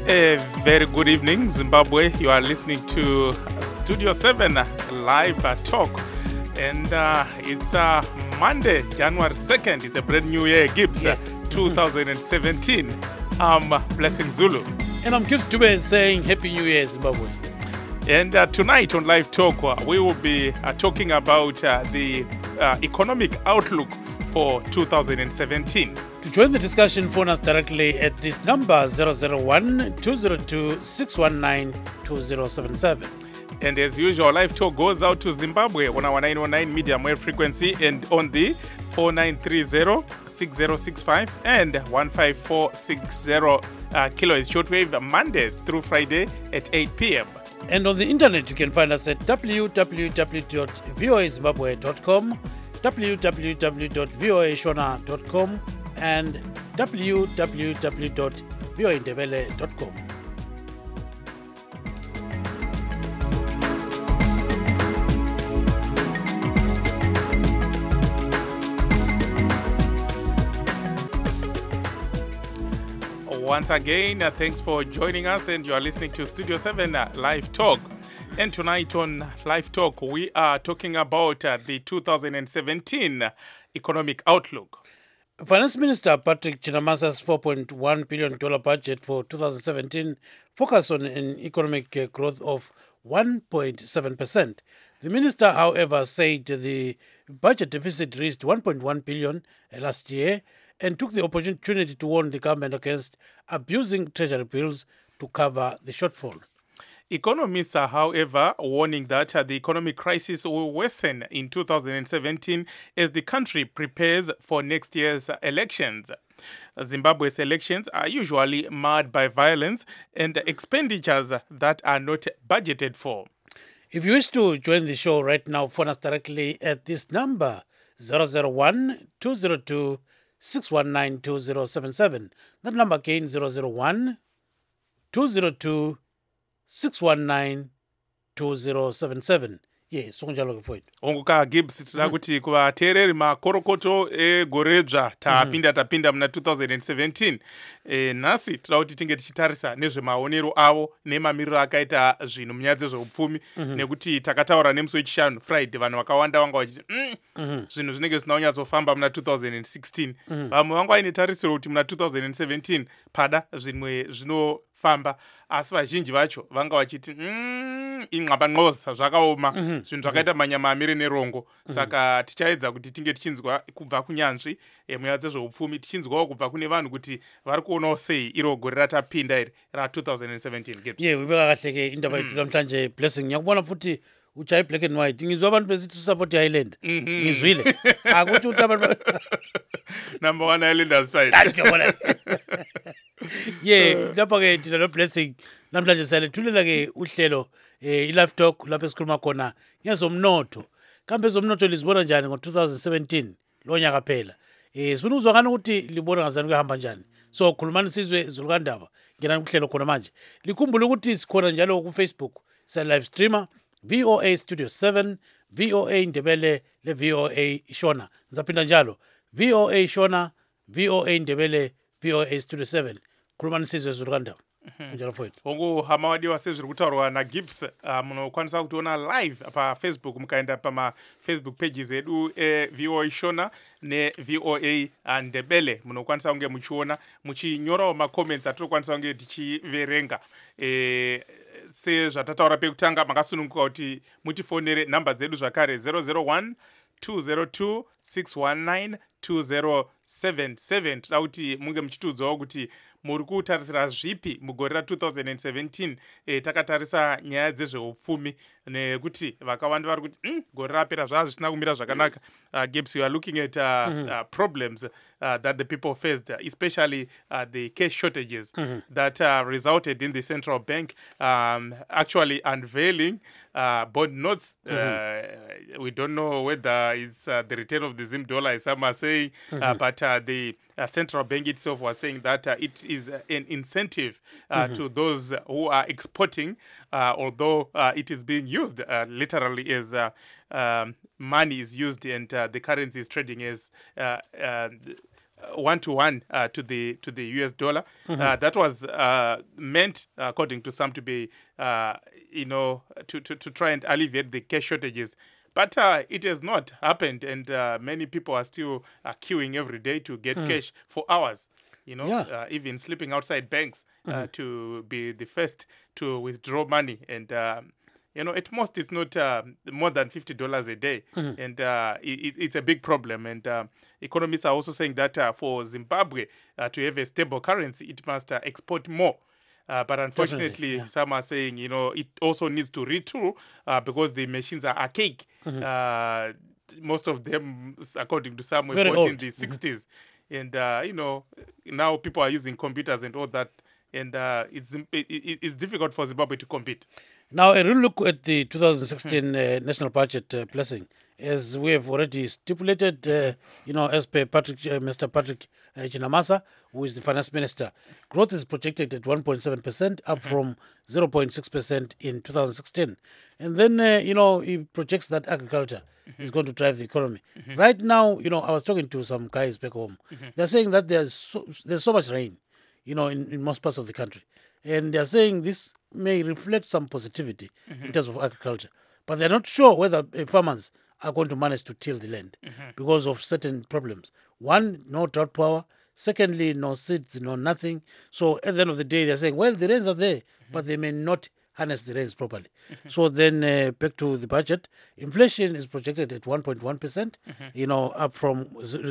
A very good evening, Zimbabwe. You are listening to Studio 7 live talk. And it's Monday, January 2nd. It's a brand new year, Gibbs, Yes. 2017. I'm Blessing Zulu. And I'm Gibbs Dube saying Happy New Year, Zimbabwe. And tonight on Live Talk, we will be talking about the economic outlook for 2017. To join the discussion, phone us directly at this number 001-202-619-2077. And as usual, Live Talk goes out to Zimbabwe on our 909 medium wave frequency and on the 4930-6065 and 15460 kilohertz shortwave Monday through Friday at 8 p.m. And on the internet, you can find us at www.voazimbabwe.com, www.voashona.com, and www.voaindebele.com. Once again, thanks for joining us, and you are listening to Studio 7 Live Talk. And tonight on Live Talk, we are talking about the 2017 economic outlook. Finance Minister Patrick Chinamasa's $4.1 billion budget for 2017 focused on an economic growth of 1.7%. The minister, however, said the budget deficit reached 1.1 billion last year and took the opportunity to warn the government against abusing treasury bills to cover the shortfall. Economists are, however, warning that the economic crisis will worsen in 2017 as the country prepares for next year's elections. Zimbabwe's elections are usually marred by violence and expenditures that are not budgeted for. If you wish to join the show right now, phone us directly at this number 001-202-619-2077. That number again 001-202-619-2077. Yes, sonjalo ke mfowethu. Onguka Gibbs tida kuti kuvateereri makorokoto egoredzva tapinda muna 2017. Nhasi tida kuti tinge tichitarisa nezvemaonero avo nemamiriro akaita zvinhu munyaya dzezveupfumi nekuti takataura nemusi wechishanu Friday vanhu vakawanda vanga vachiti zvinhu zvinenge zvisina kunyatsofamba muna 2016. Vamwe vanga vaine tarisiro kuti muna 2017 pada zvimwe zvinofamba, asi vazhinji vacho vanga vachiti inqabanqoza zvakaoma zvinhu zvakaita manyama amire nerongo. Saka tichaedza kuti tinge tichinzwa kubva kunyanzvi munyaya dzezveupfumi, tichinzwawo kubva kune vanhu kuti vari kuonawo sei iro gore ratapinda iri ra-2017. Wibeka kahle ke indaba yethu namhlanje Blessing. Ngiyakubona futhi uchayi black and white. Ngizwa abantu besithi support Island. Ngizwile. Akuthi uthi abantu Number 1 Islanders fight. ngiyabona. Lapha ke thina no Blessing namhlanje siyalethulela ke uhlelo i-Live Talk lapho esikhuluma khona ngezomnotho. Kambe ezomnotho lizibona njani ngo-2017 lo nyaka phela? Sifuna ukuzwakana ukuthi libona ngazani kuhamba njani. So khulumani sizwe Zulukandaba. Ngenani kuhlelo khona manje. Likhumbule ukuthi sikhona njalo ku Facebook, sa live streamer VOA Studio 7, VOA Ndebele le VOA Shona. Nzaphinda njalo VOA Shona, VOA Ndebele, VOA Studio 7. Khulumani sizwe Zulukandaba. Njalo mfowethu. Hama wadiwa sezviri kutaurwa naGibbs, munokwanisa kutiona live paFacebook, mukaenda pama-Facebook pages edu VOA Shona neVOA Ndebele. Munokwanisa kunge muchiona, muchinyorawo macomments atinokwanisa kunge tichiverenga. Sezvatataura pekutanga makasununguka kuti mutifonere namba dzedu zvakare 001-202-619-2077. Tida kuti munge muchitiudzawo kuti muri kutarisira zvipi mugore ra-2017. Takatarisa nyaya dzezveupfumi nekuti vakawanda vari kuti gore rapera zvisina kumira zvakanaka. Gibbs, you are looking at problems that the people faced, especially the cash shortages that resulted in the central bank actually unveiling bond notes. We don't know whether it's the return of the Zim dollar, as some are saying, but the central bank itself was saying that it is an incentive to those who are exporting, although it is being used literally as money is used and the currency is trading as 1-to-1 to the US dollar. That was meant, according to some, to be to try and alleviate the cash shortages. But it has not happened, and many people are still queuing every day to get cash for hours. Even sleeping outside banks to be the first to withdraw money. And at most it's not more than $50 a day. And it's a big problem. And economists are also saying that for Zimbabwe to have a stable currency, it must export more. But unfortunately, some are saying, it also needs to retool because the machines are archaic. Most of them, according to some, were bought in the 60s. And, now people are using computers and all that. And it's difficult for Zimbabwe to compete. Now, a real look at the 2016 national budget blessing, as we have already stipulated, as per Mr. Patrick Chinamasa, who is the finance minister, growth is projected at 1.7%, up from 0.6% in 2016. And then, he projects that agriculture is going to drive the economy. Right now, I was talking to some guys back home. They're saying that there's so much rain, in most parts of the country. And they're saying this may reflect some positivity in terms of agriculture. But they're not sure whether farmers are going to manage to till the land because of certain problems. One, no drought power. Secondly, no seeds, no nothing. So at the end of the day, they're saying, well, the rains are there, but they may not harness the rains properly. So then back to the budget, inflation is projected at 1.1%, up from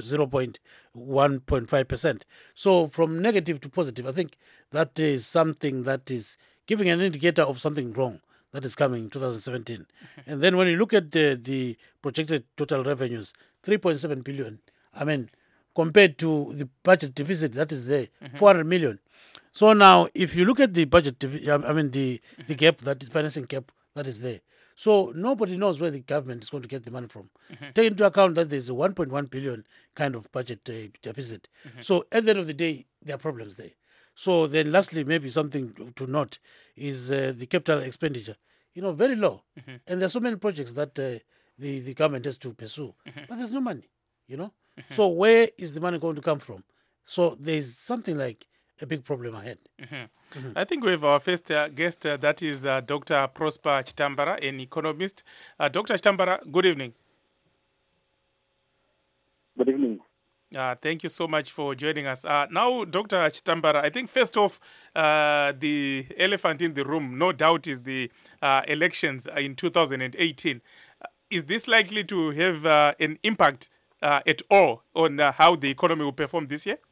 1.5%. So from negative to positive, I think that is something that is giving an indicator of something wrong that is coming in 2017. And then when you look at the projected total revenues, 3.7 billion, compared to the budget deficit that is there, 400 million. So now, if you look at the budget, the gap, that is financing gap that is there. So nobody knows where the government is going to get the money from. Take into account that there's a 1.1 billion kind of budget deficit. So at the end of the day, there are problems there. So then lastly, maybe something to note is the capital expenditure, very low. And there's so many projects that the government has to pursue, but there's no money, So where is the money going to come from? So there's something like a big problem ahead. I think we have our first guest, that is Dr. Prosper Chitambara, an economist. Dr. Chitambara, good evening. Good evening. Thank you so much for joining us. Now, Dr. Chitambara, I think first off, the elephant in the room, no doubt, is the elections in 2018. Is this likely to have an impact at all on how the economy will perform this year?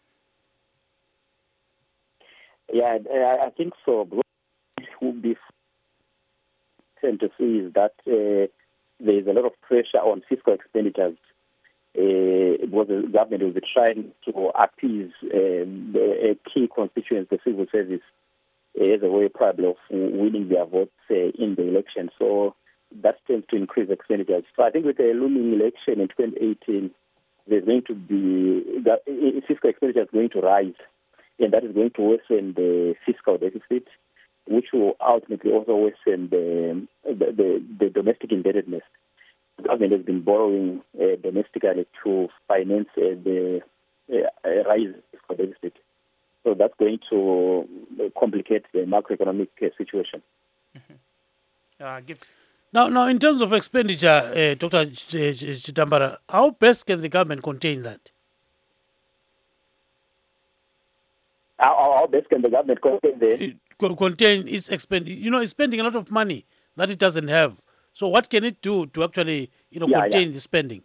Yeah, I think so. What would be tend to see is that there is a lot of pressure on fiscal expenditures. Because the government will be trying to appease a key constituency, the civil service, as a way probably of winning their votes in the election. So that tends to increase expenditures. So I think with the looming election in 2018, there's going to be fiscal expenditure is going to rise, and that is going to worsen the fiscal deficit, which will ultimately also worsen the domestic indebtedness. The government has been borrowing domestically to finance the rise of the deficit. So that's going to complicate the macroeconomic situation. Now, in terms of expenditure, Dr. Chitambara, how best can the government contain that? How best can the government contain its it's spending a lot of money that it doesn't have. So what can it do to actually, contain the spending?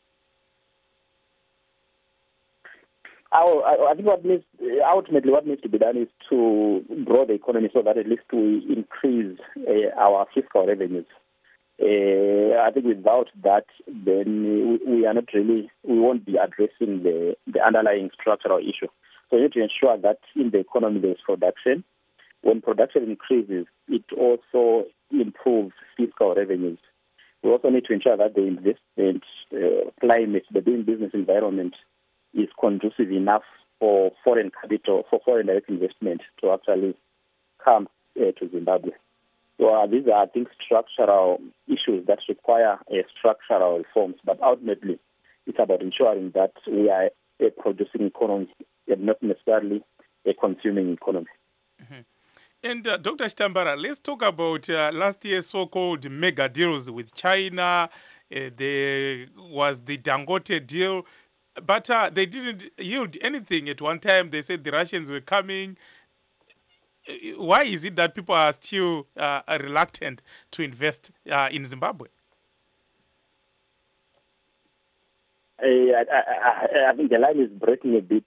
I think ultimately what needs to be done is to grow the economy so that at least we increase our fiscal revenues. I think without that, then we won't be addressing the underlying structural issue. So we need to ensure that in the economy there's production. When production increases, it also improves fiscal revenues. We also need to ensure that the investment climate, the doing business environment, is conducive enough for foreign capital, for foreign direct investment to actually come to Zimbabwe. So these are, I think, structural issues that require structural reforms. But ultimately, it's about ensuring that we are a producing economy and not necessarily a consuming economy. And Dr. Chitambara, let's talk about last year's so-called mega deals with China. There was the Dangote deal, but they didn't yield anything. At one time, they said the Russians were coming. Why is it that people are still reluctant to invest in Zimbabwe? I think the line is breaking a bit.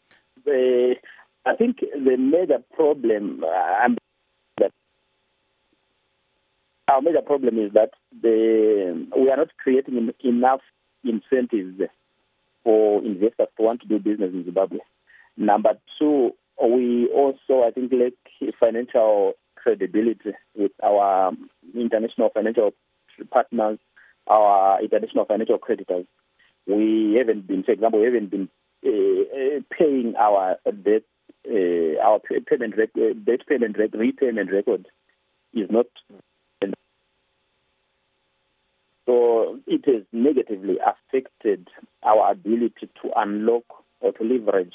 I think the major problem, our major problem is that we are not creating enough incentives for investors to want to do business in Zimbabwe. Number two, we also, I think, lack financial credibility with our international financial partners, our international financial creditors. We haven't been, for example, paying our debt. Our repayment record is not. So it has negatively affected our ability to unlock or to leverage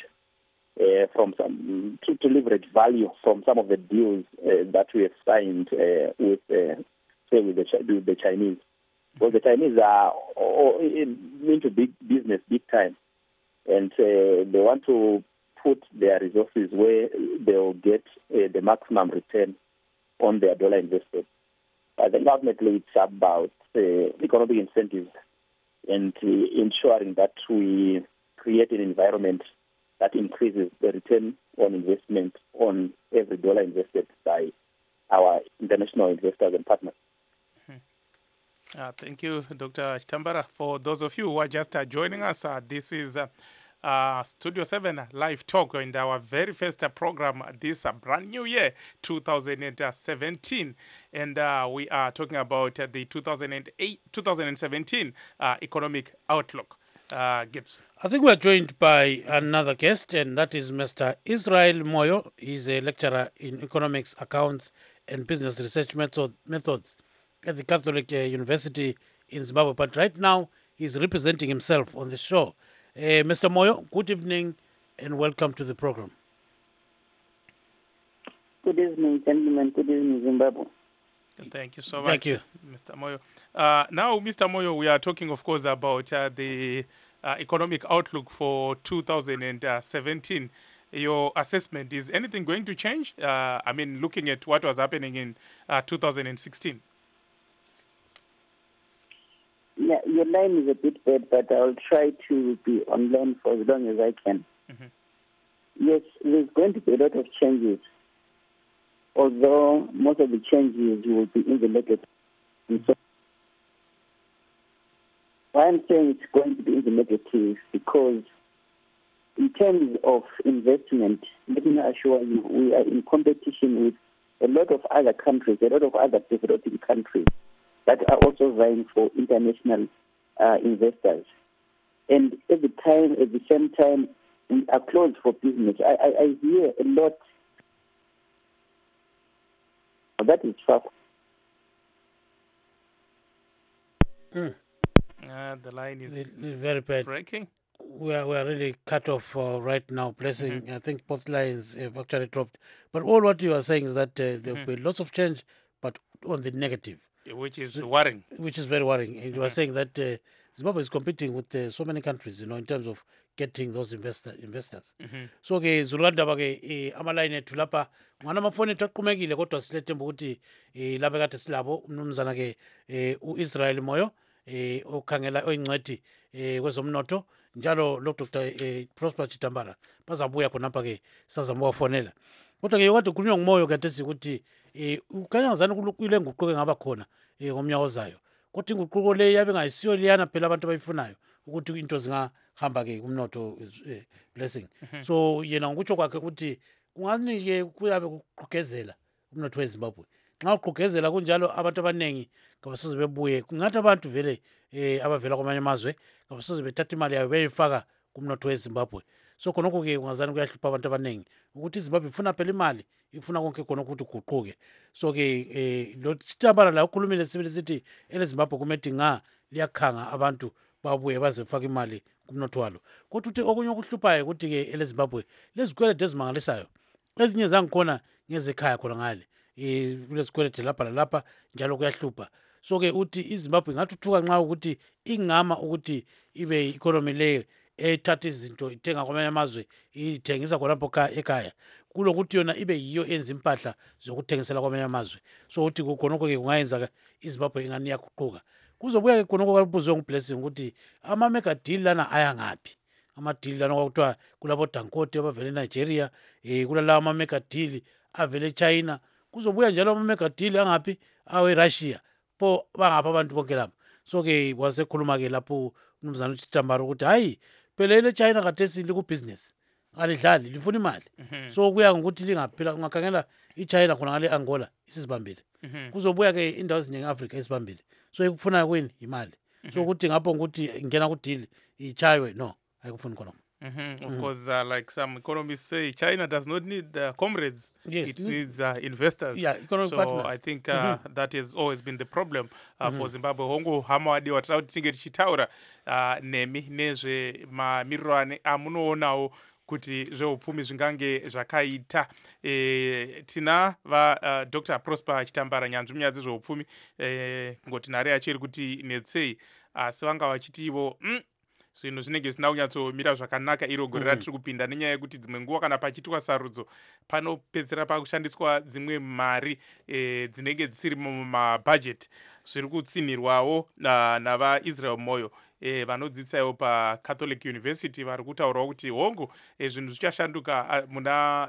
to leverage value from some of the deals that we have signed with the Chinese. Well, the Chinese are into big business, big time, and they want to put their resources where they'll get the maximum return on their dollar invested. I think ultimately it's about economic incentives and ensuring that we create an environment that increases the return on investment on every dollar invested by our international investors and partners. Thank you, Dr. Chitambara. For those of you who are just joining us, this is Studio 7 Live Talk in our very first program this brand new year, 2017. And we are talking about the 2017 economic outlook. Gibbs. I think we're joined by another guest, and that is Mr. Israel Moyo. He's a lecturer in economics, accounts, and business research methods at the Catholic University in Zimbabwe. But right now, he's representing himself on the show. Mr. Moyo, good evening and welcome to the program. Good evening, gentlemen. Good evening, Zimbabwe. Thank you so much, Thank you, Mr. Moyo. Now, Mr. Moyo, we are talking, of course, about the economic outlook for 2017. Your assessment, is anything going to change? I mean, looking at what was happening in 2016. Yeah, your line is a bit bad, but I'll try to be online for as long as I can. Mm-hmm. Yes, there's going to be a lot of changes, although most of the changes will be in the negative. And so why I'm saying it's going to be in the negative because in terms of investment, let me assure you, we are in competition with a lot of other countries, a lot of other developing countries that are also vying for international investors. And at the same time, we are closed for business. I hear a lot. That is tough. The line is very bad. breaking. We are really cut off right now. Blessing, I think both lines have actually dropped. But all what you are saying is that there will be lots of change, but on the negative. Which is worrying. Which is very worrying. You are saying that Zimbabwe is competing with so many countries, in terms of getting those investors. So ke zulukandaba ke amaline ethu lapha ngwana amafoni ethu aqhumekile kodwa silethemba ukuthi lapha kade silabo umnumzana ke uIsrael Moyo okhangela oyingcedi kwezomnotho njalo lo Dr. Prosper Chitambara bazabuya khonapha ke sazamwafonela. Kodwa ke kade kukhulunywa ngumoyo kade sikuthi ukanyangazana kule nguquko engaba khona ngomnyaka ozayo. Kodwa inguquko le yabe ngayisiyo liyana phela abantu abayifunayo ukuthi into zingahamba ke kumnotho Blessing. So yena ngokutsho kwakhe ukuthi kungani ke kuyabe kuqhugezela umnotho weZimbabwe. Nxa uqhugezela kunjalo abantu abanengi ngabasize bebuye kungathi abantu vele abavela kwamanye amazwe ngabasize bethatha imali yabo beyifaka kumnotho weZimbabwe. So khonokho ke ungazani kuyahlupha abantu abanengi ukuthi iZimbabwe ifuna phela imali ifuna konke khona ukuthi uguquke. So ke lo Chitambara la ukhulumile sibili sithi eleZimbabwe kumethi liyakhanga abantu babuye bazefaka imali kumnotho walo. Kodwa uthi okunye okuhluphayo ukuthi-ke elezimbabwe lezikwelede ezimangalisayo ezinye zangikhona ngezekhaya khona ngale kulezikwelede lapha lalapha njalo kuyahlupha. So-ke uthi izimbabwe ingathuthuka nxa ukuthi ingama ukuthi ibe i-economy leyo ethatha izinto ithenga kwamanye amazwe ithengisa khonapho ekhaya kulokuthi yona ibe yiyo enza impahla zokuthengisela kwamanye amazwe. So uthi khonokho-ke kungayenza izimbabwe ingani iyaguquka. Kuzobuya-ke khonokho kwalibuzwe nguBlessing ukuthi ama-mega deal lana aya ngaphi. Ama-deal lana kwakuthiwa kulabo-Dangote abavele eNigeria, kulalawa ama-mega deal avele eChina. Kuzobuya njalo ama-mega deal angaphi awe-Russia. Pho bangapha abantu bonke lapho. So-ke wasekhuluma-ke lapho umnumzana uThito Tambara ukuthi hayi phela ele-China khathesi likubhizinesi alidlali lifuna imali. So kuya ngokuthi lingaphila ungakhangela iChina khona ngale Angola isizibambile. Kuzobuya-ke indawo eziningi e-Afrika isibambile. So ekufunayo kwini imali. So ukuthi ngapho ukuthi ingena kudeal ichaywe no ayikufuni khona. Of course, like some economists say, China does not need comrades. Yes. It needs investors. Yeah, economic so partners. I think that has always been the problem for Zimbabwe. Hongo hamawadiwa tauti tinge tichitaura nemi nezve mamiriro amunoonawo kuti zveupfumi zvingange zvakaita. Tina Dr. Prosper Chitambara nyanzvi munyaya dzezveupfumi ngoti nhare yacho iri kuti netsei asi vanga vachitivo zvinhu zvinenge zvisina kunyatsomira zvakanaka iro gore ratiri kupinda nenyaya yekuti dzimwe nguva kana pachiitwa sarudzo panopedzera pakushandiswa dzimwe mari dzinenge dzisiri mumabhajeti zviri kutsinhirwawo navaisrael moyo vanodzidzisawo paCatholic University vari kutaurawo kuti hongu zvinhu zvichashanduka muna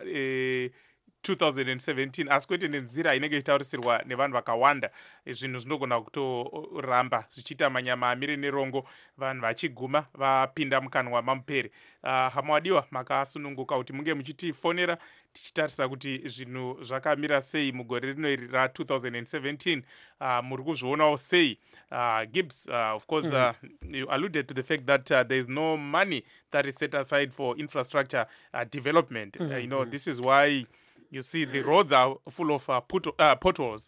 2017 asi kwete nenzira inenge ichitaurisirwa nevanhu vakawanda. Zvinhu zvinogona kutoramba zvichiita manyama amire nerongo vanhu vachiguma vapinda mukanwa mamupere. Hama wadiwa makasununguka kuti munge muchitifonera tichitarisa kuti zvinhu zvakamira sei mugore rino iri ra2017. Muri kuzvionawo sei? Gibbs, of course, you alluded to the fact that there is no money that is set aside for infrastructure development. You know, this is why you see the roads are full of potholes.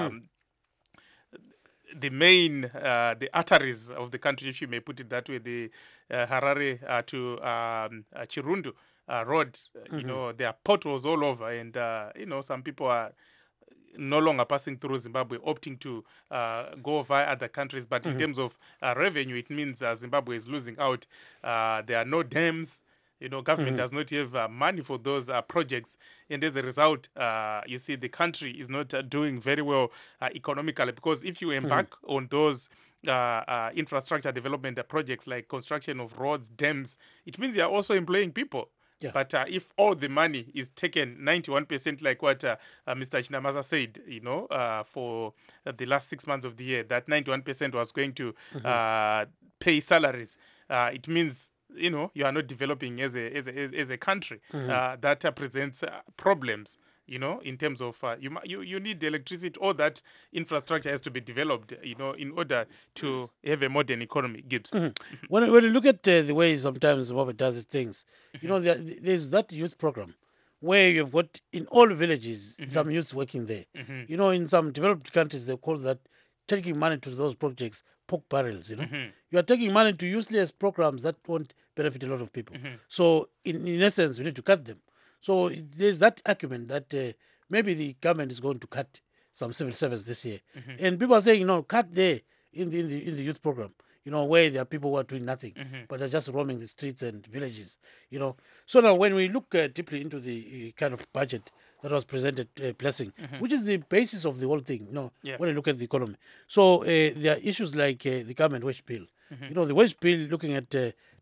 The main, the arteries of the country, if you may put it that way, the Harare to Chirundu road, you know, there are potholes all over. And, you know, some people are no longer passing through Zimbabwe, opting to go via other countries. But in terms of revenue, it means Zimbabwe is losing out. There are no dams. You know, government does not have money for those projects. And as a result, you see the country is not doing very well economically. Because if you embark on those infrastructure development projects like construction of roads, dams, it means you are also employing people. Yeah. But if all the money is taken 91%, like what Mr. Chinamasa said, you know, for the last 6 months of the year, that 91% was going to pay salaries. It means, you know, you are not developing as a country. That presents problems, you know, in terms of you need electricity. All that infrastructure has to be developed, you know, in order to have a modern economy. Gibbs. When you look at the way sometimes Zimbabwe does its things, you know, there's that youth program where you've got in all villages some youth working there. You know, in some developed countries, they call that taking money to those projects pork barrels, you know. You are taking money to useless programs that won't benefit a lot of people. So, in essence, we need to cut them. So, there's that argument that maybe the government is going to cut some civil service this year. And people are saying, you know, cut there in the youth program, you know, where there are people who are doing nothing, but are just roaming the streets and villages, you know. So now when we look deeply into the kind of budget that was presented, Blessing, which is the basis of the whole thing, you know, Yes. when you look at the economy. So there are issues like the government wage bill. You know, the wage bill looking at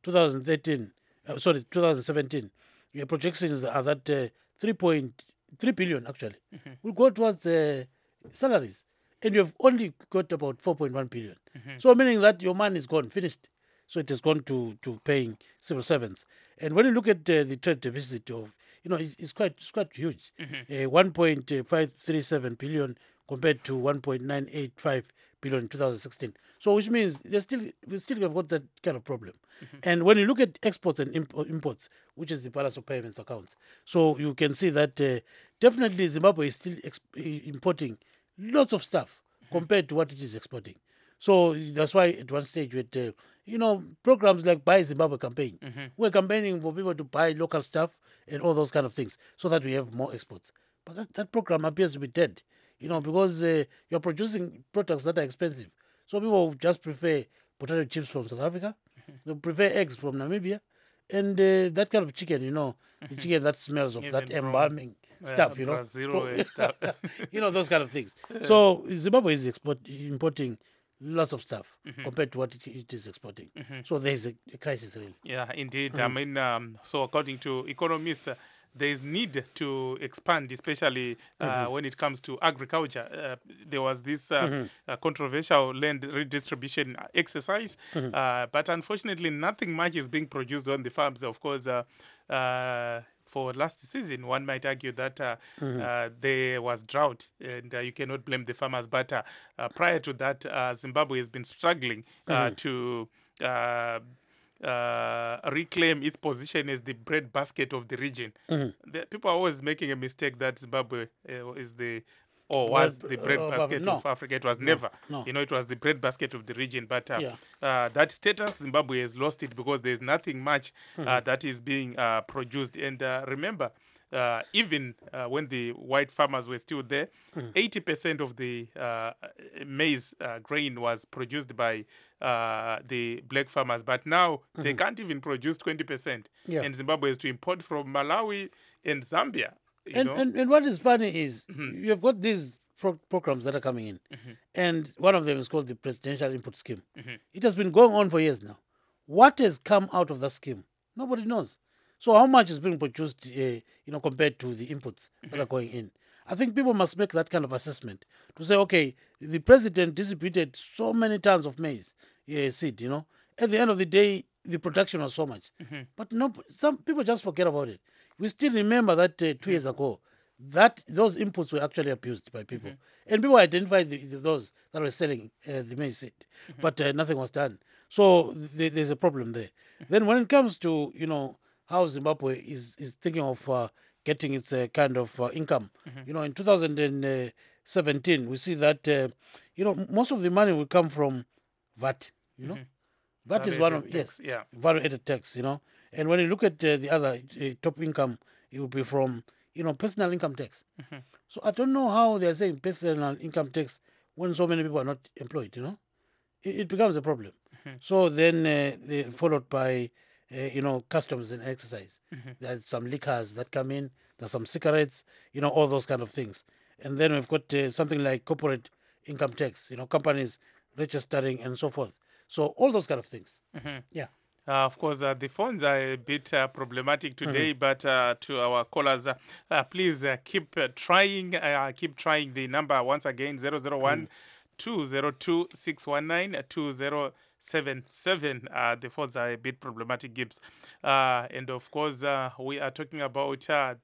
2017, your projections are that 3.3 billion actually will go towards salaries. And you've only got about 4.1 billion. So meaning that your money is gone, finished. So it has gone to paying civil servants. And when you look at the trade deficit of, you know, it's quite huge. 1.537 billion compared to 1.985 billion in 2016. So which means we still have got that kind of problem. And when you look at exports and imports, which is the balance of payments accounts, so you can see that definitely Zimbabwe is still importing lots of stuff compared to what it is exporting. So that's why at one stage with programs like Buy Zimbabwe campaign, we're campaigning for people to buy local stuff and all those kind of things so that we have more exports. But that program appears to be dead, because you're producing products that are expensive. So people just prefer potato chips from South Africa, they prefer eggs from Namibia, and that kind of chicken, the chicken that smells of that Even from, embalming stuff, Brazil and stuff. those kind of things. So Zimbabwe is importing lots of stuff compared to what it is exporting. So there is a crisis really. Yeah, indeed. I mean, so according to economists, there is need to expand, especially when it comes to agriculture. There was this controversial land redistribution exercise, but unfortunately, nothing much is being produced on the farms. Of course, for last season, one might argue that there was drought, and you cannot blame the farmers. But prior to that, Zimbabwe has been struggling to reclaim its position as the breadbasket of the region. The, people are always making a mistake that Zimbabwe is the was the breadbasket of Africa. It was never. No. It was the breadbasket of the region. But that status, Zimbabwe has lost it because there's nothing much that is being produced. And remember, even when the white farmers were still there, 80% of the maize grain was produced by the black farmers. But now they can't even produce 20%. Yeah. And Zimbabwe has to import from Malawi and Zambia. And what is funny is you have got these programs that are coming in, and one of them is called the Presidential Input Scheme. It has been going on for years now. What has come out of that scheme? Nobody knows. So how much is being produced, compared to the inputs that are going in? I think people must make that kind of assessment to say, okay, the president distributed so many tons of maize seed. At the end of the day, the production was so much, but no, some people just forget about it. We still remember that 2 years ago, that those inputs were actually abused by people, and people identified those that were selling the maize seed, but nothing was done. So there's a problem there. Then when it comes to how Zimbabwe is thinking of getting its kind of income, in 2017 we see that most of the money will come from VAT. VAT is one of value-added tax. And when you look at the other top income, it will be from personal income tax. So I don't know how they are saying personal income tax when so many people are not employed. It becomes a problem. So then they followed by customs and exercise. There's some liquors that come in. There's some cigarettes. All those kind of things. And then we've got something like corporate income tax. Companies registering and so forth. So all those kind of things. Yeah. Of course, the phones are a bit problematic today, but to our callers, please keep trying. Keep trying the number once again, 001 202 619 2077. The phones are a bit problematic, Gibbs. And of course, we are talking about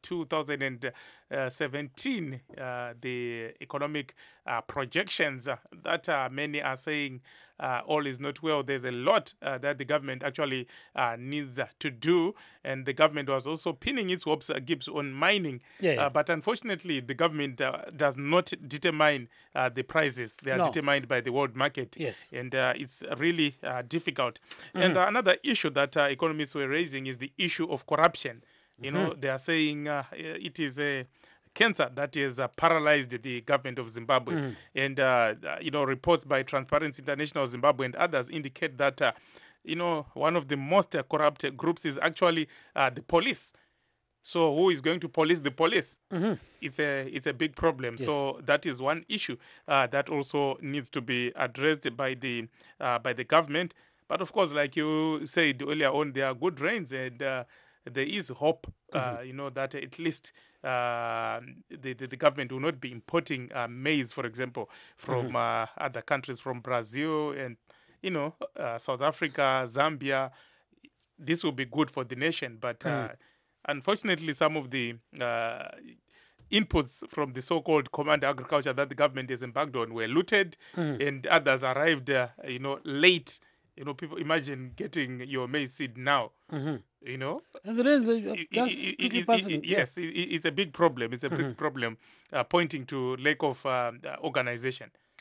2017, the economic projections that many are saying all is not well. There's a lot that the government actually needs to do, and the government was also pinning its hopes, Gibbs, on mining. But unfortunately, the government does not determine the prices. They are determined by the world market. Yes. And it's really difficult. And another issue that economists were raising is the issue of corruption. They are saying it is a cancer that has paralyzed the government of Zimbabwe. And, reports by Transparency International Zimbabwe and others indicate that, one of the most corrupt groups is actually the police. So who is going to police the police? It's a big problem. Yes. So that is one issue that also needs to be addressed by the government. But of course, like you said earlier on, there are good rains, and there is hope, that at least the government will not be importing maize, for example, from other countries, from Brazil and, South Africa, Zambia. This will be good for the nation. But unfortunately, some of the inputs from the so-called command agriculture that the government has embarked on were looted, and others arrived, late. People imagine getting your maize seed now. And there is yes, it's a big problem. It's a big problem, pointing to lack of organization.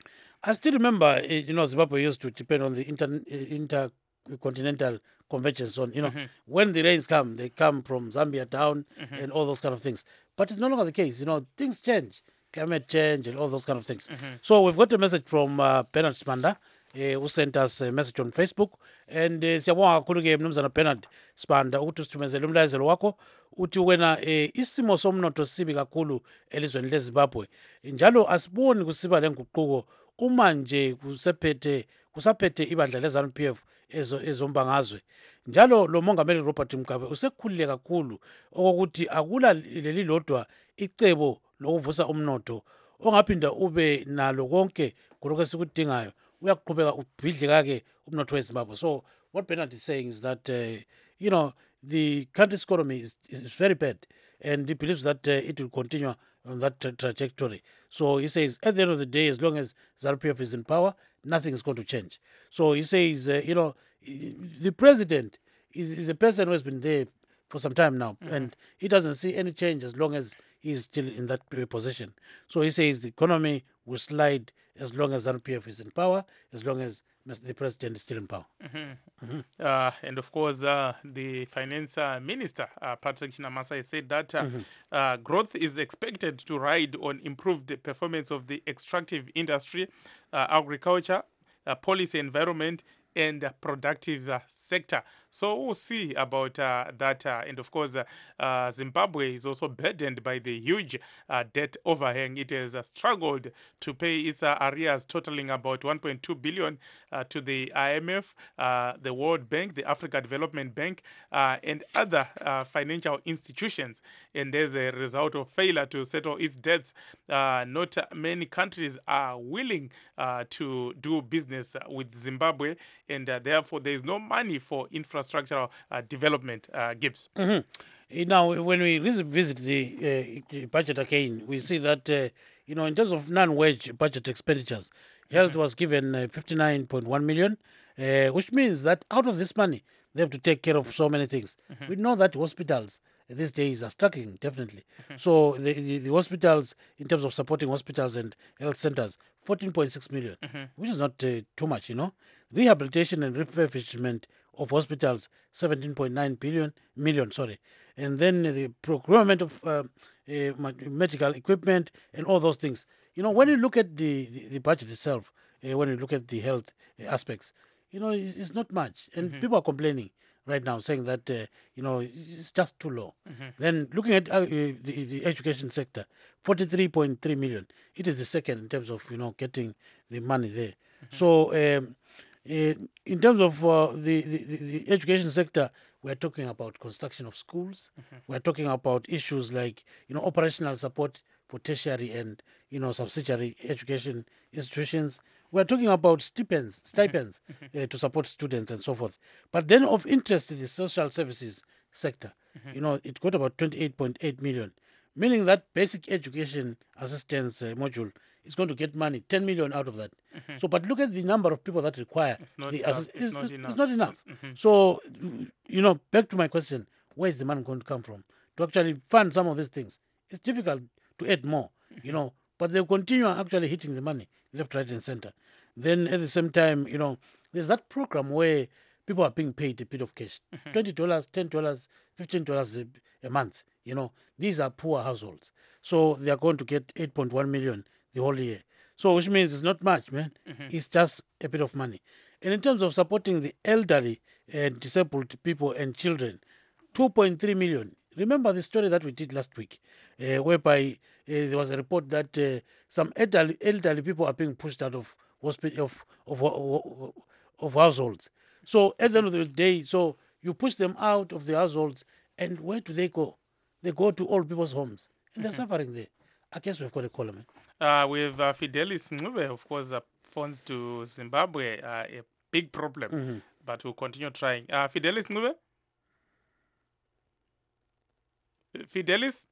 I still remember, Zimbabwe used to depend on the intercontinental convention zone. When the rains come, they come from Zambia down and all those kind of things. But it's no longer the case. Things change, climate change and all those kind of things. So we've got a message from Bernard Spanda, who sent us a message on Facebook. And siyabonga kakhulu-ke mnumzana Bernard Spanda ukuthi usithumezele umlayezelo wakho uthi wena isimo somnotho sibi kakhulu elizweni leZimbabwe njalo asiboni kusiba lenguquko uma nje kusaphethe ibandla leZANU-PF ezombangazwe njalo lo mongameli Robert Mugabe usekhulile kakhulu okokuthi akula leli lodwa icebo lokuvusa umnotho ongaphinda ube nalo konke kulokho esikudingayo uyaqhubeka ubhidle kake umnotho weZimbabwe. So what Bernard is saying is that the country's economy is very bad, and he believes that it will continue on that trajectory. So he says, at the end of the day, as long as ZANU-PF is in power, nothing is going to change. So he says, the president is a person who has been there for some time now, and he doesn't see any change as long as he is still in that position. So he says the economy will slide as long as ZANU-PF is in power, as long as the president is still in power. And of course, the finance minister, Patrick Chinamasa, has said that growth is expected to ride on improved performance of the extractive industry, agriculture, policy, environment, and productive sector. So we'll see about that. And of course, Zimbabwe is also burdened by the huge debt overhang. It has struggled to pay its arrears totaling about 1.2 billion to the IMF, the World Bank, the Africa Development Bank, and other financial institutions. And as a result of failure to settle its debts, not many countries are willing to do business with Zimbabwe, and therefore there is no money for infrastructural development, Gibbs. Now, when we visit the budget again, we see that, in terms of non-wage budget expenditures, health was given 59.1 million, which means that out of this money, they have to take care of so many things. We know that hospitals these days are struggling, definitely. So the hospitals, in terms of supporting hospitals and health centers, 14.6 million, which is not too much, Rehabilitation and refurbishment of hospitals, 17.9 million. And then the procurement of medical equipment and all those things. When you look at the budget itself, when you look at the health aspects, it's not much. And people are complaining right now, saying that, it's just too low. Then looking at the education sector, 43.3 million. It is the second in terms of, getting the money there. So in terms of the education sector, we're talking about construction of schools. We're talking about issues like, operational support for tertiary and, subsidiary education institutions. We're talking about stipends to support students and so forth. But then of interest to the social services sector, it got about 28.8 million, meaning that basic education assistance module is going to get money, 10 million out of that. So, but look at the number of people that require. It's not enough. So, back to my question, where is the money going to come from to actually fund some of these things? It's difficult to add more, but they continue actually hitting the money left, right, and center. Then at the same time, there's that program where people are being paid a bit of cash, $20, $10, $15 a month. These are poor households. So they are going to get 8.1 million the whole year. So which means it's not much, man. It's just a bit of money. And in terms of supporting the elderly and disabled people and children, 2.3 million. Remember the story that we did last week, whereby there was a report that some elderly people are being pushed out of households. So at the end of the day, so you push them out of the households, and where do they go? They go to old people's homes, and they're suffering there. I guess we've got a call, man. With Fidelis Ncube, of course, funds to Zimbabwe are a big problem, but we'll continue trying. Fidelis Ncube? Fidelis?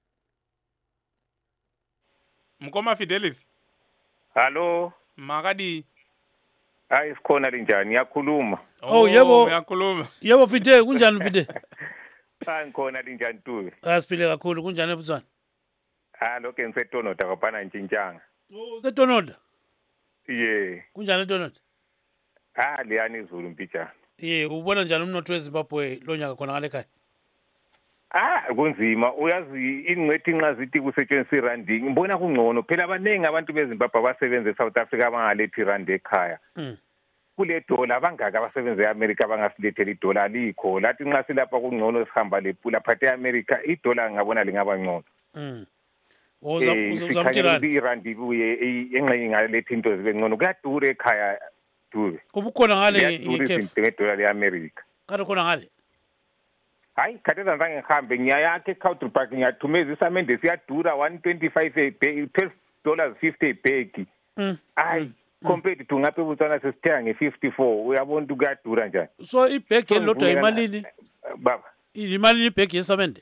Mkoma Fidelis? Hello. Makadi? Sikhona linjani yakhuluma? Oh yebo. Uyakhuluma. Yebo Fide, kunjani Fide? Ngikhona linjani Tuwe? Asiphile kakhulu, kunjani ebuswana? Lokho ngisetonoda kaphana ntshintshanga. Oh, setonoda. ye kunjani Donald? liyani izulu mpitshana. Ubona njani umnotho weZimbabwe lo nyaka khona ngale ekhaya? Kunzima uyazi ingcwethi nxa zithi kusetshenziswa irandi ngibona kungcono phela abaningi abantu beZimbabwe abasebenza eSouth Africa abangalethi irandi ekhaya. Kule dola abangaka abasebenza eAmerica abangasilethela idola alikho lathi nxa silapha kungcono sihamba lepula phathe eAmerica idola ngabona lingaba ngcono. Uzamthirani irandi ibuye engxenye ngalethi into zibe ngcono kuyadura ekhaya dube. Kubukhona ngale ngekefu ngedola leAmerica. Kade khona ngale. Hayi khatheza ngizange ngihambe ngiyayakhe eCountry Park ngiyathumeza isamende siyadura 125 $12.50 ibhegi. Hayi compared to ngapha eBotswana sesithenga nge-54 uyabona ukuthi kuyadura njani. So ibhegi elilodwa imalini? Baba Imalini ibhegi yesamende?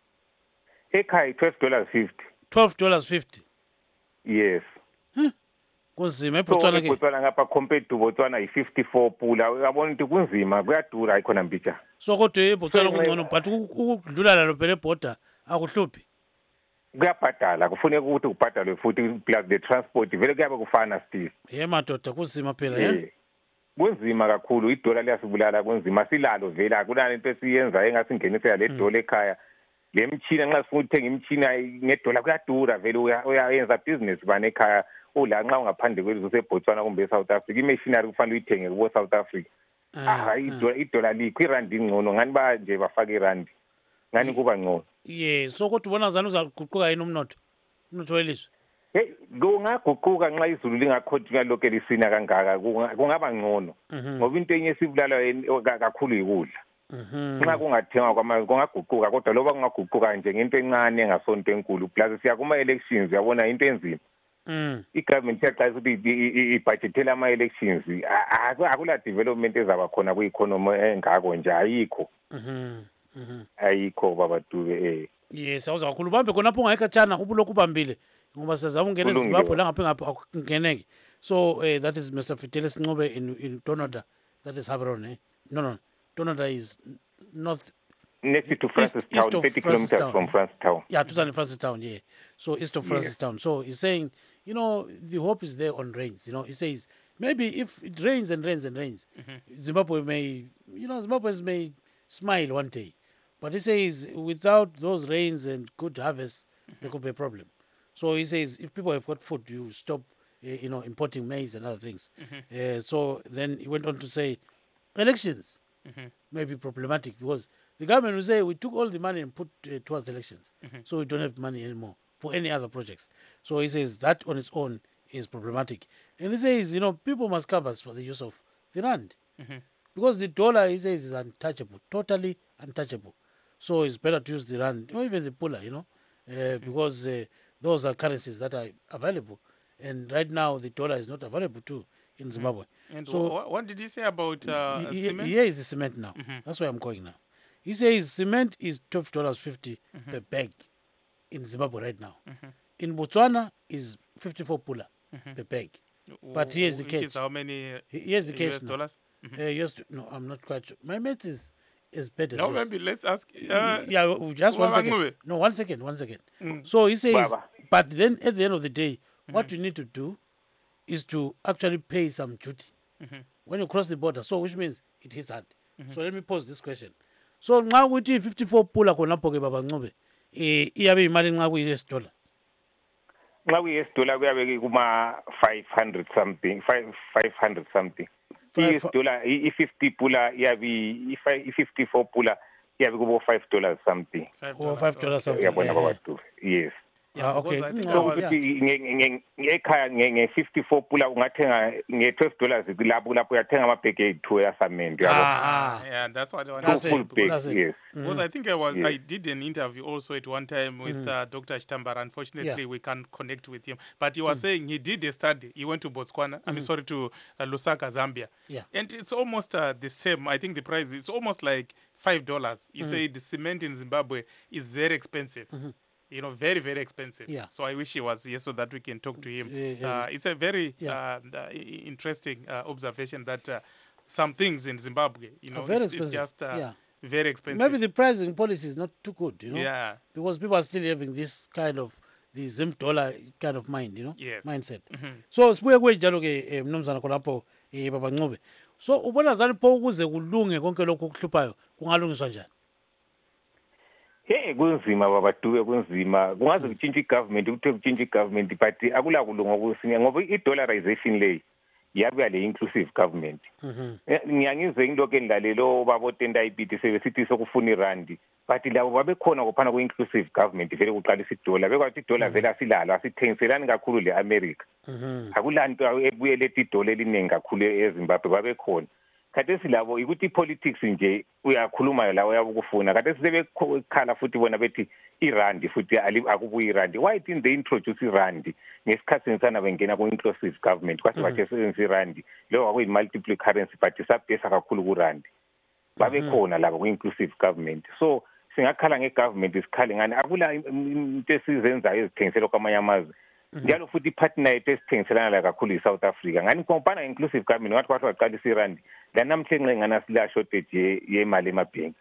Ekhaya $12.50. $12.50. Yes. Kunzima eBotswana ke. eBotswana ngapha compared to Botswana i-54 pula uyabona ukuthi kunzima kuyadura ayikhona mpitshana. So kodwa eBotswana kungcono but ukudlula lalo phela eborder akuhluphi. Kuyabhadala kufuneka ukuthi kubhadalwe futhi plus the transport vele kuyabe kufana still. Madoda kunzima phela kunzima kakhulu idola liyasibulala kunzima silalo vele akunani into esiyenza engasingenisela le dola ekhaya. Le mchina nxa sifuna ukuthenga imchina ngedola kuyadura vele uyayenza business bani ekhaya ula nxa ungaphandle kwelizwe useBotswana kumbe eSouth Africa imachinery kufanele uyithenge kubo South Africa. Idola likho irandi ingcono ngani ba nje bafaka irandi ngani kuba ngcono. So kodwa ubona zani uzaguquka yini umnotho welizwe? Kungaguquka nxa izulu lingakhontinua lokho lisina kangaka kungaba ngcono ngoba into enye esibulala kakhulu yikudla. Nxa kungathengwa kwamanje kungaguquka kodwa loba kungaguquka nje ngento encane engasonto enkulu plus siya kuma elections uyabona into enzima. I-government iyaxwayisa ukuthi ibhajethela ama-elections akula development ezaba khona kwi-economy engako nje ayikho. Ayikho baba Dube. Awuza kakhulu ubambe khonapho ungayikhatshana ubulokhu ubambile ngoba sizama ungena eZimbabwe la ngapha akungeneki. So that is Mr. Fidelis Ncube in Donoda. That is Habron. No. Donoda is north next to Francistown, 30 kilometers from Francistown. Yeah, to Francistown, So east of Francistown. So he's saying, the hope is there on rains. He says maybe if it rains and rains and rains, Zimbabwe may, Zimbabweans may smile one day. But he says without those rains and good harvests, there could be a problem. So he says if people have got food, you stop, importing maize and other things. So then he went on to say elections may be problematic because the government will say we took all the money and put towards elections. So we don't have money anymore for any other projects. So he says that on its own is problematic. And he says, people must cover for the use of the rand. Because the dollar, he says, is untouchable, totally untouchable. So it's better to use the rand, or even the pula, because those are currencies that are available. And right now, the dollar is not available too in Zimbabwe. And so, what did he say about cement? Here is the cement now. That's where I'm going now. He says cement is $12.50 per bag in Zimbabwe right now. In Botswana is 54 pula per bag. But here's the case. Which is how many here's the case US dollars? No, I'm not quite sure. My math is better. No, maybe let's ask. Just 1 second. No, 1 second. So he says, but then at the end of the day, what you need to do is to actually pay some duty when you cross the border. So which means it hits hard. So let me pose this question. So now we 54 pula khonapho ke baba Ncube. Iyabe imali nxa kuyi-US dollar. Nxa kuyi-US dollar kuyabe kuma 500 something. I-US dollar i-50 pula iyabe i-54 pula iyabe kubo $5 something. $5 something. Uyabona baba Dube. Yes. Okay. Ngekhaya nge-54 pula ungathenga nge-$12 lapho uyathenga amabhegi ayi-2 yasamende. Yeah, that's what I want to say. Yes. Because I think I did an interview also at one time with Dr. Chitambara. Unfortunately, we can't connect with him. But he was saying he did a study. He went to Botswana. To Lusaka, Zambia. Yeah. And it's almost the same. I think the price is almost like $5. He said the cement in Zimbabwe is very expensive. Very, very expensive. Yeah. So I wish he was here so that we can talk to him. It's a very interesting observation that some things in Zimbabwe, it's just very expensive. Maybe the pricing policy is not too good, Yeah. because people are still having this kind of the Zim dollar kind of mind, Yes. mindset. So sibuye kwenjalo ke mnumzana khonapho baba Ncube. So ubona zani pho ukuze kulunge konke lokho okuhluphayo kungalungiswa njani? Kunzima babadube kunzima kungaze kutshintshe igovernment kuthe kutshintshe igovernment but akula kulunga kusinya ngoba i-dollarization le yabuya le inclusive government. Ngiyangizwe ingilokho endlalelo babotenda ibiti sebesithi sokufuna irandi but labo babekhona kophana ku-inclusive government vele kuqalisa idola bekwathi idola vele asilalo asithengiselani kakhulu le-America. Akulanto ebuye lethi idola eliningi kakhulu eZimbabwe babekhona. Khathesi labo ikuthi i-politics nje uyakhuluma la uyabukufuna khathesi sebekhala futhi bona bethi irandi futhi akubuyi irandi. Why didn't they introduce irandi ngesikhathi sana bengena ku-inclusive government kwase bathe sebenzisa irandi leyo kwakuyi-multiple currency but isabhesa kakhulu kurandi babekhona labo ku-inclusive government. So singakhala nge-government sikhale ngani akula into esizenzayo ezithengisela kwamanye amazwe njalo futhi ipartner yethu esithengiselana la kakhulu i-South Africa ngani kompana inclusive government ngathi kwathi waqalisa irandi la namhlanje ngana sila shortage yemali emabhenki.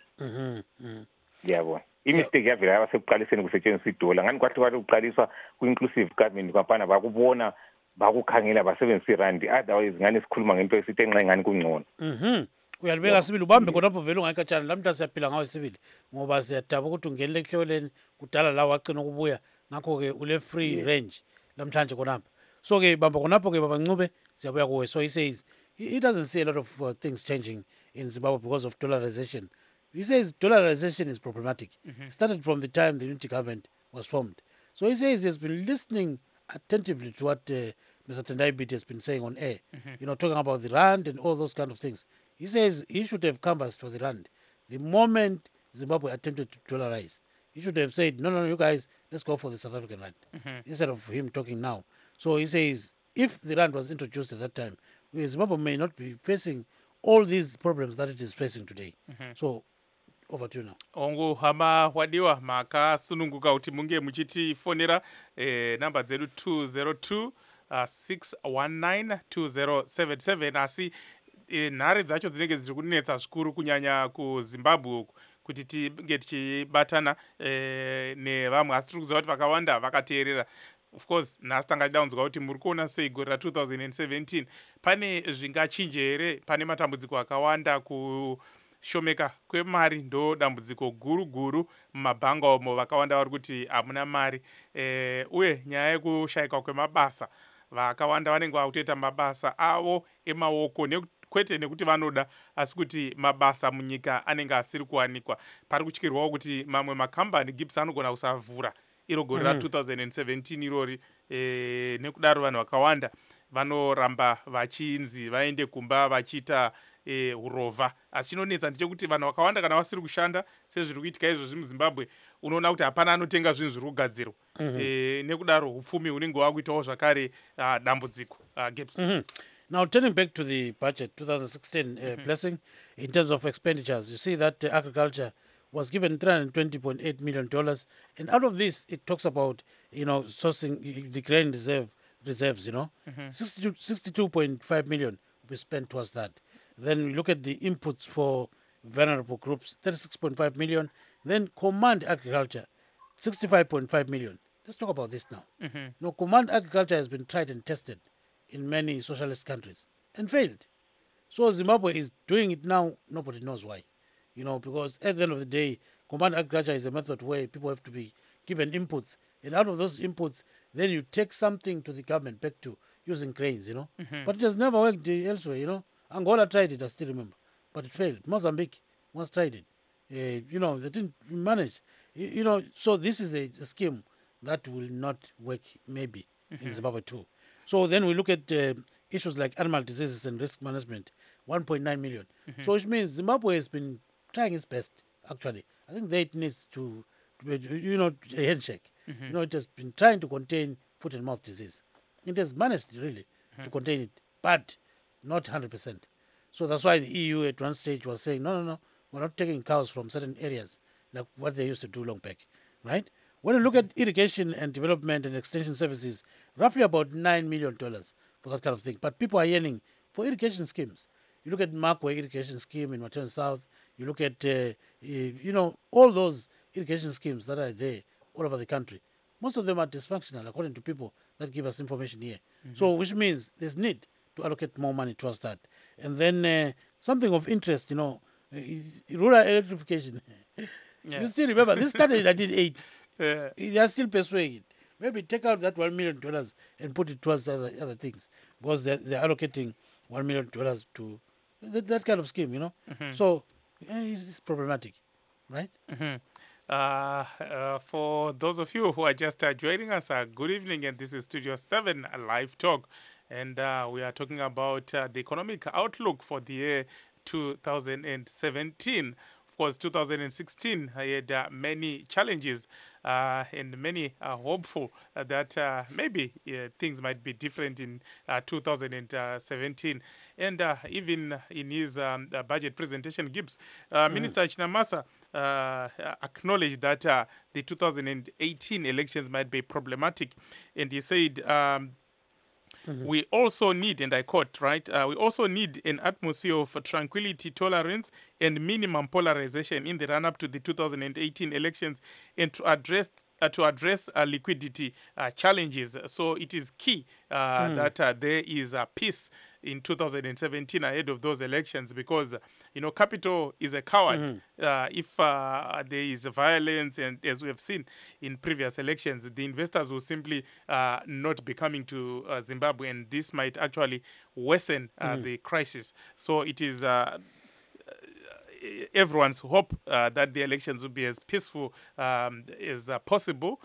Yabona imistake yavela yabasekuqaliseni kusetshenziswa idola ngani kwathi kuqaliswa ku-inclusive government kompana bakubona bakukhangela basebenzisa irandi otherwise ngani sikhuluma ngento esithi enxe ngani kungcono. Uyalibeka sibili ubambe khonapho vele ungayikatshana lamhla siyaphila ngawo sibili ngoba siyadaba ukuthi ungenele ekuhloleni kudala la wagcina ukubuya ngakho-ke ule free range namhlanje khonapho. So-ke bamba khonapho-ke baba Ncube siyabuya kuwe. So he says he doesn't see a lot of things changing in Zimbabwe because of dollarization. He says dollarization is problematic. It started from the time the unity government was formed. So he says he has been listening attentively to what Mr. Tendai Biti has been saying on air, talking about the rand and all those kind of things. He says he should have canvassed for the rand. The moment Zimbabwe attempted to dollarize, he should have said, no, you guys, let's go for the South African rand, instead of him talking now. So he says, if the rand was introduced at that time, Zimbabwe may not be facing all these problems that it is facing today. So, over to you now. Ongu hama wadiwa makasununguka kuti munge muchitifonera namba dzedu 202 619 2077 asi nhare dzacho dzinenge dziri kunetsa zvikuru kunyanya kuZimbabwe uku kuti tinge tichibatana nevamwe asi tiri kuziva kuti vakawanda vakateerera. Of course nhasi tanga tidaunzwa kuti muri kuona sei gore ra2017 pane zvingachinje here. Pane matambudziko akawanda kushomeka kwemari ndo dambudziko guru mumabhanga umo vakawanda vari kuti hamuna mari uye nyaya yekushayika kwemabasa vakawanda vanenge vakutoita mabasa avo emaoko kwete nekuti vanoda asi kuti mabasa munyika anenge asiri kuwanikwa. Pari kutyirwawo kuti mamwe makambani Gibbs anogona kusavhura iro gore ra2017 irori nekudaro vanhu vakawanda vanoramba vachinzi vaende kumba vachiita urova. Asi chinonetsa ndechekuti vanhu vakawanda kana vasiri kushanda sezviri kuitika izvozvi muZimbabwe unoona kuti hapana anotenga zvinhu zviri kugadzirwa nekudaro upfumi hunenge hwakuitawo zvakare dambudziko. Gibbs. Now, turning back to the budget 2016 blessing, in terms of expenditures, you see that agriculture was given $320.8 million. And out of this, it talks about, sourcing the grain reserves, 62.5 million will be spent towards that. Then we look at the inputs for vulnerable groups, 36.5 million. Then command agriculture, 65.5 million. Let's talk about this now. Now, command agriculture has been tried and tested in many socialist countries and failed. So Zimbabwe is doing it now, nobody knows why. Because at the end of the day, command agriculture is a method where people have to be given inputs. And out of those inputs, then you take something to the government back to using grains, But it has never worked elsewhere, Angola tried it, I still remember. But it failed. Mozambique once tried it. They didn't manage. So this is a scheme that will not work maybe in Zimbabwe too. So then we look at issues like animal diseases and risk management, 1.9 million. So which means Zimbabwe has been trying its best, actually. I think that it needs to a handshake. It has been trying to contain foot and mouth disease. It has managed really to contain it, but not 100%. So that's why the EU at one stage was saying, no, we're not taking cows from certain areas, like what they used to do long back, right? When you look at irrigation and development and extension services, roughly about $9 million for that kind of thing. But people are yearning for irrigation schemes. You look at Makwe irrigation scheme in Matern South. You look at, all those irrigation schemes that are there all over the country. most of them are dysfunctional according to people that give us information here. So which means there's need to allocate more money towards that. And then something of interest, is rural electrification. Yeah. You still remember, this started in 1980. Yeah. They are still pursuing it. Maybe take out that $1 million and put it towards other things, because they're allocating $1 million to that kind of scheme, So it's problematic, right? For those of you who are just joining us, good evening, and this is Studio 7 Live Talk, and we are talking about the economic outlook for the year 2017. Of course, 2016 had many challenges, and many are hopeful that maybe things might be different in 2017. And even in his budget presentation, Gibbs, Minister Chinamasa acknowledged that the 2018 elections might be problematic. And he said, we also need, and I quote, right, we also need an atmosphere of tranquility, tolerance, and minimum polarization in the run-up to the 2018 elections, and to address liquidity challenges. So it is key that there is peace in 2017 ahead of those elections, because capital is a coward. If there is violence, and as we have seen in previous elections, the investors will simply not be coming to Zimbabwe, and this might actually worsen the crisis. So it is everyone's hope that the elections will be as peaceful as possible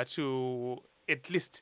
to at least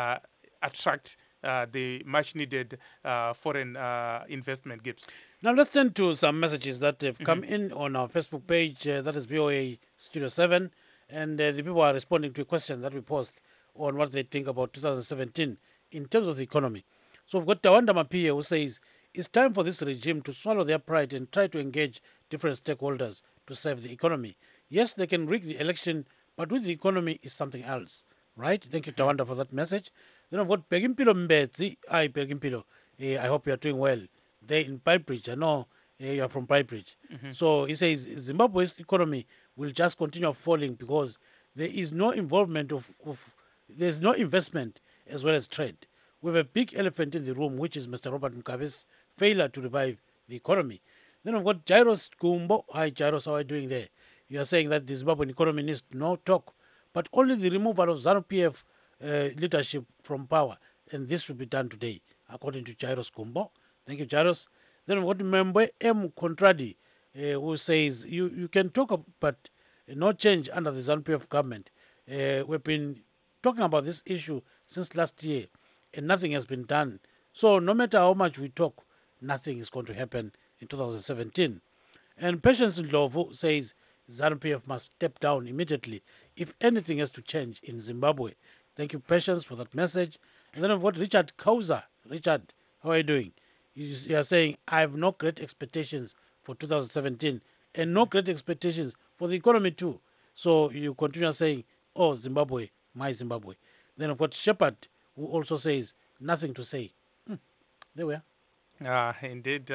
attract the much needed foreign investment, Gibbs. Now let's turn to some messages that have come in on our Facebook page, that is VOA Studio 7, and the people are responding to a question that we posed on what they think about 2017 in terms of the economy. So we've got Tawanda Mapia, who says, it's time for this regime to swallow their pride and try to engage different stakeholders to save the economy. Yes, they can rig the election, but with the economy is something else, right? Thank you, Tawanda, for that message. Then I've got Begimpilo Mbetsi. Hi, Begimpilo. I hope you are doing well. There in Piebridge. I know you are from Piebridge. So he says Zimbabwe's economy will just continue falling because there is no involvement there's no investment as well as trade. We have a big elephant in the room, which is Mr. Robert Mugabe's failure to revive the economy. Then I've got Jairus Gumbo. Hi, Jairus. How are you doing there? You are saying that the Zimbabwean economy needs no talk, but only the removal of ZANU-PF leadership from power, and this should be done today, according to Jairus Gumbo. Thank you, Jairus. Then we've got Membe M. Contradi, who says, you can talk, but no change under the ZANU-PF government. We've been talking about this issue since last year, and nothing has been done. So no matter how much we talk, nothing is going to happen in 2017. And Patience Ndlovu says ZANU-PF must step down immediately if anything has to change in Zimbabwe. Thank you, Patience, for that message. And then I've got Richard Kauza. Richard, how are you doing? You are saying, I have no great expectations for 2017 and no great expectations for the economy too. So you continue saying, oh, Zimbabwe, my Zimbabwe. Then I've got Shepard, who also says, nothing to say. There we are. Indeed.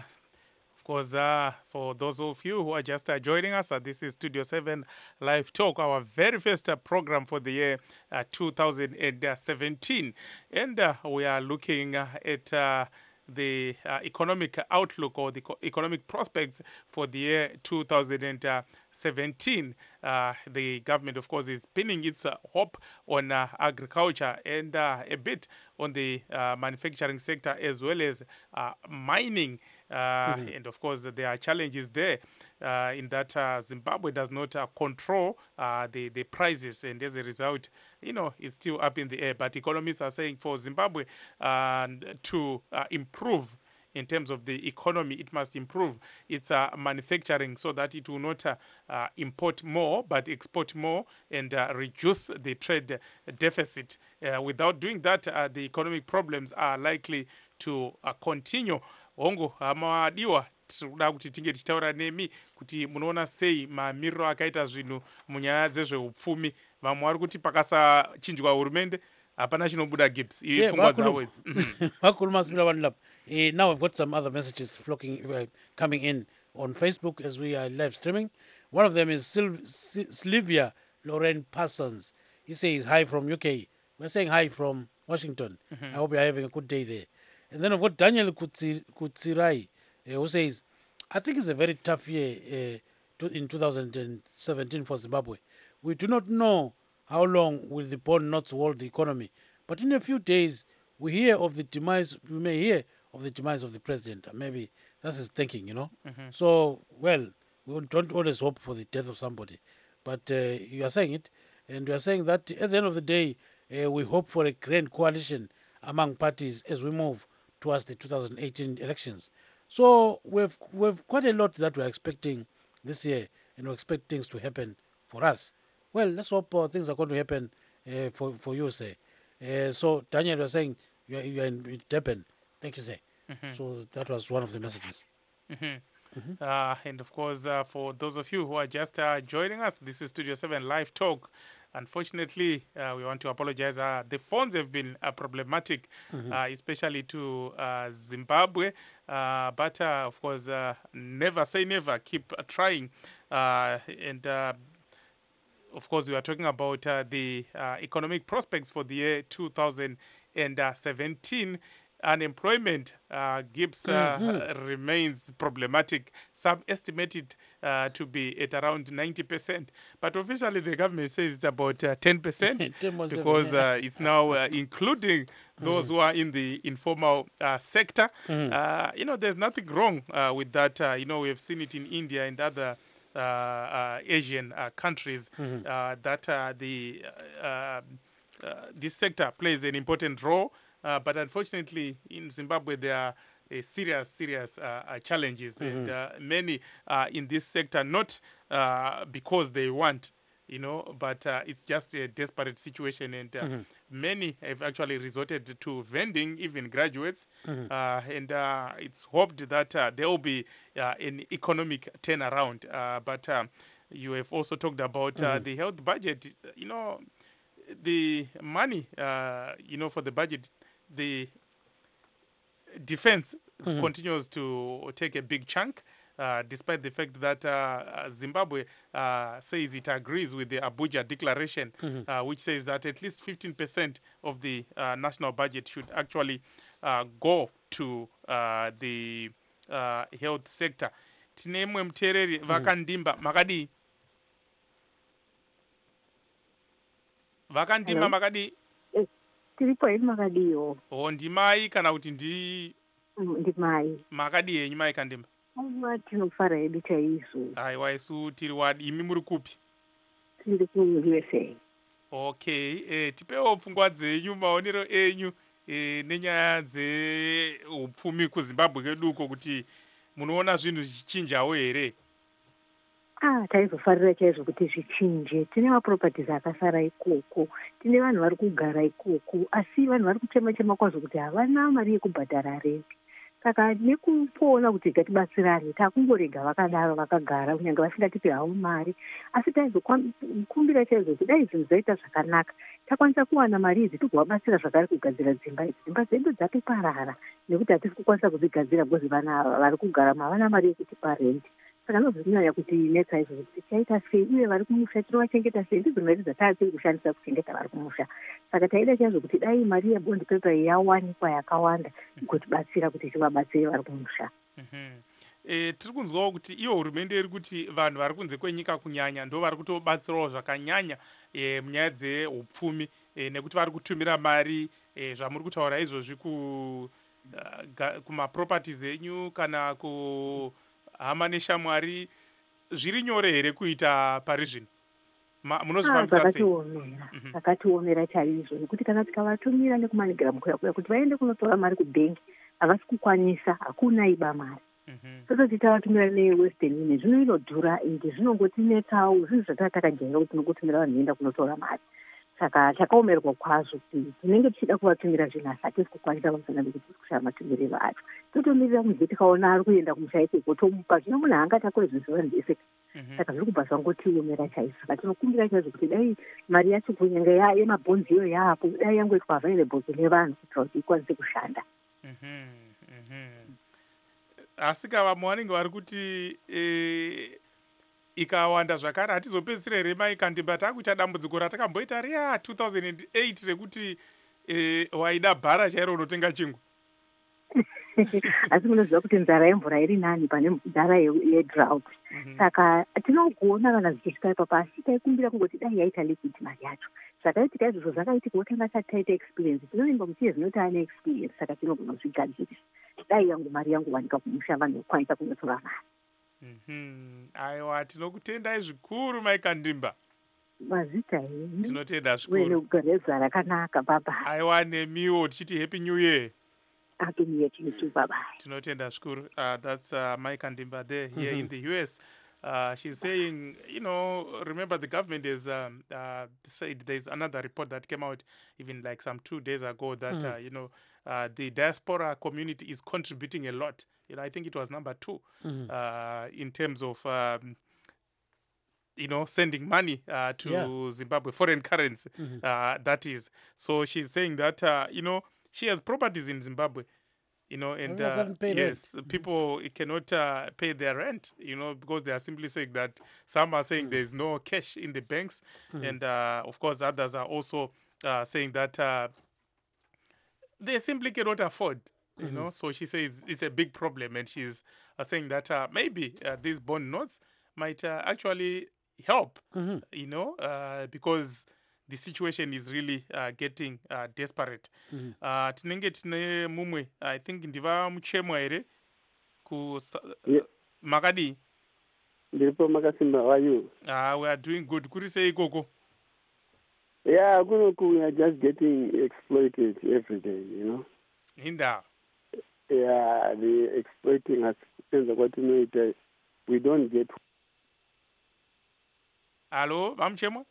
Of course, for those of you who are just joining us, this is Studio 7 Live Talk, our very first program for the year 2017. And we are looking at the economic outlook or the economic prospects for the year 2017. The government, of course, is pinning its hope on agriculture and a bit on the manufacturing sector, as well as mining. And of course, there are challenges there in that Zimbabwe does not control the prices, and as a result, it's still up in the air. But economists are saying for Zimbabwe to improve in terms of the economy, it must improve its manufacturing so that it will not import more but export more and reduce the trade deficit. Without doing that, the economic problems are likely to continue. Hongo hamadiwa tinoda kuti tinge tichitaura nemi kuti munoona sei mamiriro akaita zvinhu munyaya dzezveupfumi. Vamwe vari kuti pakasachinjwa hurumende hapana chinobuda Gibbs. Pfungwa dzavo idzi. Now I've got some other messages coming in on Facebook as we are live streaming. One of them is Sylvia Lorraine Parsons. he says hi from UK. We're saying hi from Washington. I hope you're having a good day there. And then I've got Daniel Kutsirai, who says, I think it's a very tough year in 2017 for Zimbabwe. We do not know how long will the bond not hold the economy, but in a few days we may hear of the demise of the president. Maybe that's his thinking, you know. So, well, we don't always hope for the death of somebody, but you are saying it, and you are saying that at the end of the day, we hope for a grand coalition among parties as we move towards the 2018 elections. So we've quite a lot that we're expecting this year, and we expect things to happen for us. Well, let's hope things are going to happen for you, sir. So, Daniel, you're saying you're in Durban. Thank you, sir. So that was one of the messages. And of course, for those of you who are just joining us, this is Studio 7 Live Talk. Unfortunately, we want to apologize. The phones have been problematic, especially to Zimbabwe. But of course, never say never. Keep trying. And of course, we are talking about the economic prospects for the year 2017. Unemployment, Gibbs remains problematic. Some estimate it to be at around 90%, but officially the government says it's about 10% because it's now including those who are in the informal sector. There's nothing wrong with that. We have seen it in India and other Asian countries that this sector plays an important role. But unfortunately, in Zimbabwe, there are serious challenges, and many in this sector, not because they want, but it's just a desperate situation, and many have actually resorted to vending, even graduates, and it's hoped that there will be an economic turnaround. But you have also talked about the health budget. The money, for the budget, the defense continues to take a big chunk, despite the fact that Zimbabwe says it agrees with the Abuja Declaration, which says that at least 15% of the national budget should actually go to the health sector. Tinemwe mtereri vakandimba makadi makadi tiripo here makadiyo. Ndimai kana kuti ndimai makadi yenyu mai kandimba? Aiwa, tinofara hedu chaizvo. Aiwa, isu tiri wadi. Imi muri kupi? Tiri kuUSA. Okay, tipewo pfungwa dzenyu, maonero enyu nenyaya dzeupfumi kuZimbabwe keduko, kuti munoona zvinhu zvichinjawo here? Taizofarira chaizvo kuti zvichinje. Tine maproperties akasara ikoko, tine vanhu vari kugara ikoko, asi vanhu vari kuchema kwazvo kuti havana mari yekubhadhara renti. Saka nekuona kuti ngatibatsirane, takungorega vakadaro vakagara kunyange vasingatipe havo mari. Asi taizokumbira chaizvo kuti dai zvinhu zvaita zvakanaka, takwanisa kuwana mari idzi togovabatsira zvakare kugadzira dzimba idzi. Dzimba dzedu dzatoparara nekuti hatisi kukwanisa kudzigadzira because vana vari kugara havana mari yekutipa renti. Saka nozvinyanya kuti netsa izvo kuti tichaita sei uye vari kumusha tinovachengeta sei, ndidzo mari dzataatiri kushandisa kuchengeta vari kumusha. Saka taida chaizvo kuti dai mari yebond paper yawanikwa yakawanda kugotibatsira kuti tivabatsire vari kumusha. Tiri kunzwawo kuti iyo hurumende iri kuti vanhu vari kunze kwenyika kunyanya ndo vari kutobatsirawo zvakanyanya munyaya dzeupfumi, nekuti vari kutumira mari zvamuri kutaura izvozvi kumaproperties enyu kana hama neshamwari. Zviri nyore here kuita pari zvino? Munozvifambisa sei? Zvakatiomera chaizvo, nekuti kana tikavatumira nekumanigiramu kuya kuti vaende kunotora mari kubhengi havasi kukwanisa, hakuna iba mari. Tototi tavatumira neWestern Union zvinoinodhura ende zvinongotinetsawo, zvinhu zvataa takajaira kuti tinokutumira vanhu voenda kunotora mari. Saka takaomerwa kwazvo kuti tinenge tichida kuvatumira zvinhu asi hatisi kukwanisa pamusana nekuti tiri kushaya matumire acho. Totomirira kunze tikaona ari kuenda kumusha ikoko tomupa, zvino munhu haangatakure zvinhu zvevanhu vese. Saka zviri kubva zvangotiomera chaizvo. Saka tinokumbira chaizvo kuti dai mari yacho kunyanga yemabhonzi iyo yaapo, dai yangoitwa available kune vanhu kuitira kuti ikwanise kushanda. Asi kava vanenge vari kuti ikawanda zvakare hatizopedzisira here maikandimba takuita dambudziko ratakamboita riya 2008 rekuti waida bhara chairo unotenga chingwa. Asi munoziva kuti nzara yemvura iri nani pane nzara yedrought. Saka tinogona kana zvichisvika ipapa asi taikumbira kungoti dai yaita liquid mari yacho. Zvakaitika izvozvo zvakaitika wotanga taita experience. Tinoimba muchiye zvinoti ane experience saka tinogona kuzvigadzirisa. Dai yangu mari yangu wanika kumusha vanhu vokwanisa kunotora mari. Aiwa tinokutendai zvikuru maikandimba. Mazita henyu. Tinotenda zvikuru. Wene kugereza rakanaka baba. Aiwa nemiwo tichiti happy new year. Happy new year to you too, bye-bye. Tinotenda zvikuru. That's Mike Andimba there here in the US. She's saying, remember the government has said there's another report that came out even like some 2 days ago that, the diaspora community is contributing a lot. I think it was number 2 in terms of, sending money to Zimbabwe, foreign currency, that is. So she's saying that, she has properties in Zimbabwe, and yes, people cannot pay their rent, because they are simply saying that some are saying there's no cash in the banks, and of course others are also saying that they simply cannot afford, So she says it's a big problem, and she's saying that maybe these bond notes might actually help, because the situation is really getting desperate. Tinenge tine mumwe, I think ndiva muchemwa here makadi. Ndiripo makasimba, how are you? We are doing good. Kuri sei koko? Yeah, we are just getting exploited every day, Hinda. Yeah, they're exploiting us. We don't get. Hello, Mamchemwa?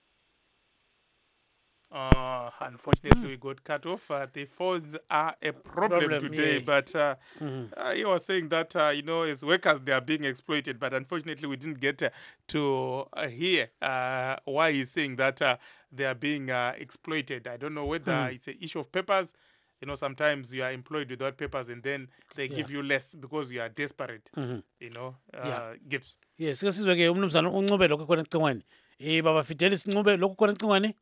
Unfortunately, we got cut off. The phones are a problem today, but he was saying that, as workers, they are being exploited, but unfortunately, we didn't get to hear why he's saying that they are being exploited. I don't know whether it's an issue of papers. Sometimes you are employed without papers and then they give you less because you are desperate, Gibbs. Yes, sizwe-ke umnumzana uncube lokho khona ecingweni. Baba Fidelis Ncube lokho khona ecingweni.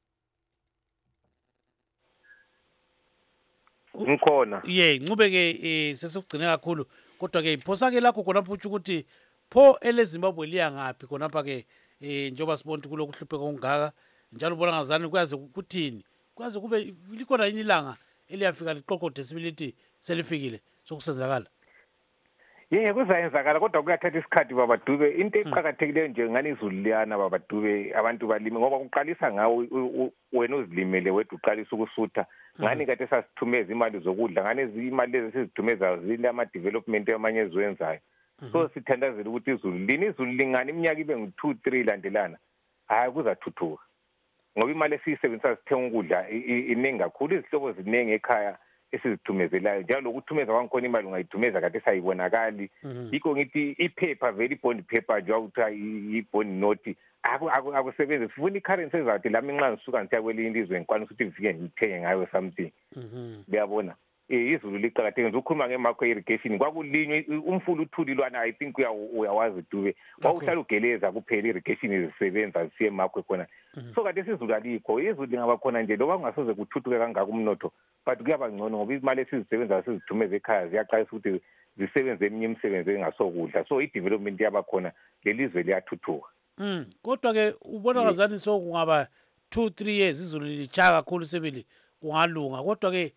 Ngikhona. Ncube-ke sesikugcine kakhulu kodwa-ke iphosa-ke lakho khonapho utsho ukuthi pho eleZimbabwe liya ngaphi khonapha-ke njengoba sibona ukuthi kulokhu hlupheka okungaka njalo ubona ngazani kuyaze kuthini kuyaze kube likhona yini ilanga eliyafika liqoqode sibili selifikile sokusenzakala. Kuzayenzakala kodwa kuyathatha isikhathi baba Dube. Into eqhakathekileyo nje ngani izulu liyana baba Dube abantu balime ngoba kuqalisa ngawe wena uzilimele wedwa uqalisa ukusutha ngani kade sasithumeza imali zokudla ngani imali lezi sizithumeza zile ama development amanye eziwenzayo. So sithandazela ukuthi izulu lingani iminyaka ibe ngu-2-3 landelana hayi kuzathuthuka ngoba imali esiyisebenzisa sithenga ukudla iningi kakhulu izihlobo ziningi ekhaya esizithumezelayo njalo lokuthumeza kwangikhona imali ungayithumeza kade sayibonakali yikho ngithi iphepha vele ibond paper nje wakuthiwa i-bond note akusebenzi sifuna i-currency ezawuthi lami nxa ngisuka ngisiya kwelinye ilizwe ngikwanisa ukuthi ngifike ngithenge ngayo something uyabona. Izulu liqakathekile ukhuluma ngemakho irrigation kwakulinywe umfula uthulilwana I think uyawazi Dube wawuhlala ugeleza kuphela irrigation izisebenza zisiye emakho khona so kade sizulu alikho izulu lingaba khona nje loba kungasoze kuthuthuke kangaka umnotho but kuyaba ngcono ngoba imali esizisebenza sizithumeza ekhaya ziyaqalisa ukuthi zisebenze eminye imisebenzi engasokudla so i-development yaba khona lelizwe liyathuthuka. Kodwa-ke ubona ngazani so kungaba 2-3 years izulu lichaya kakhulu sebili kungalunga kodwa-ke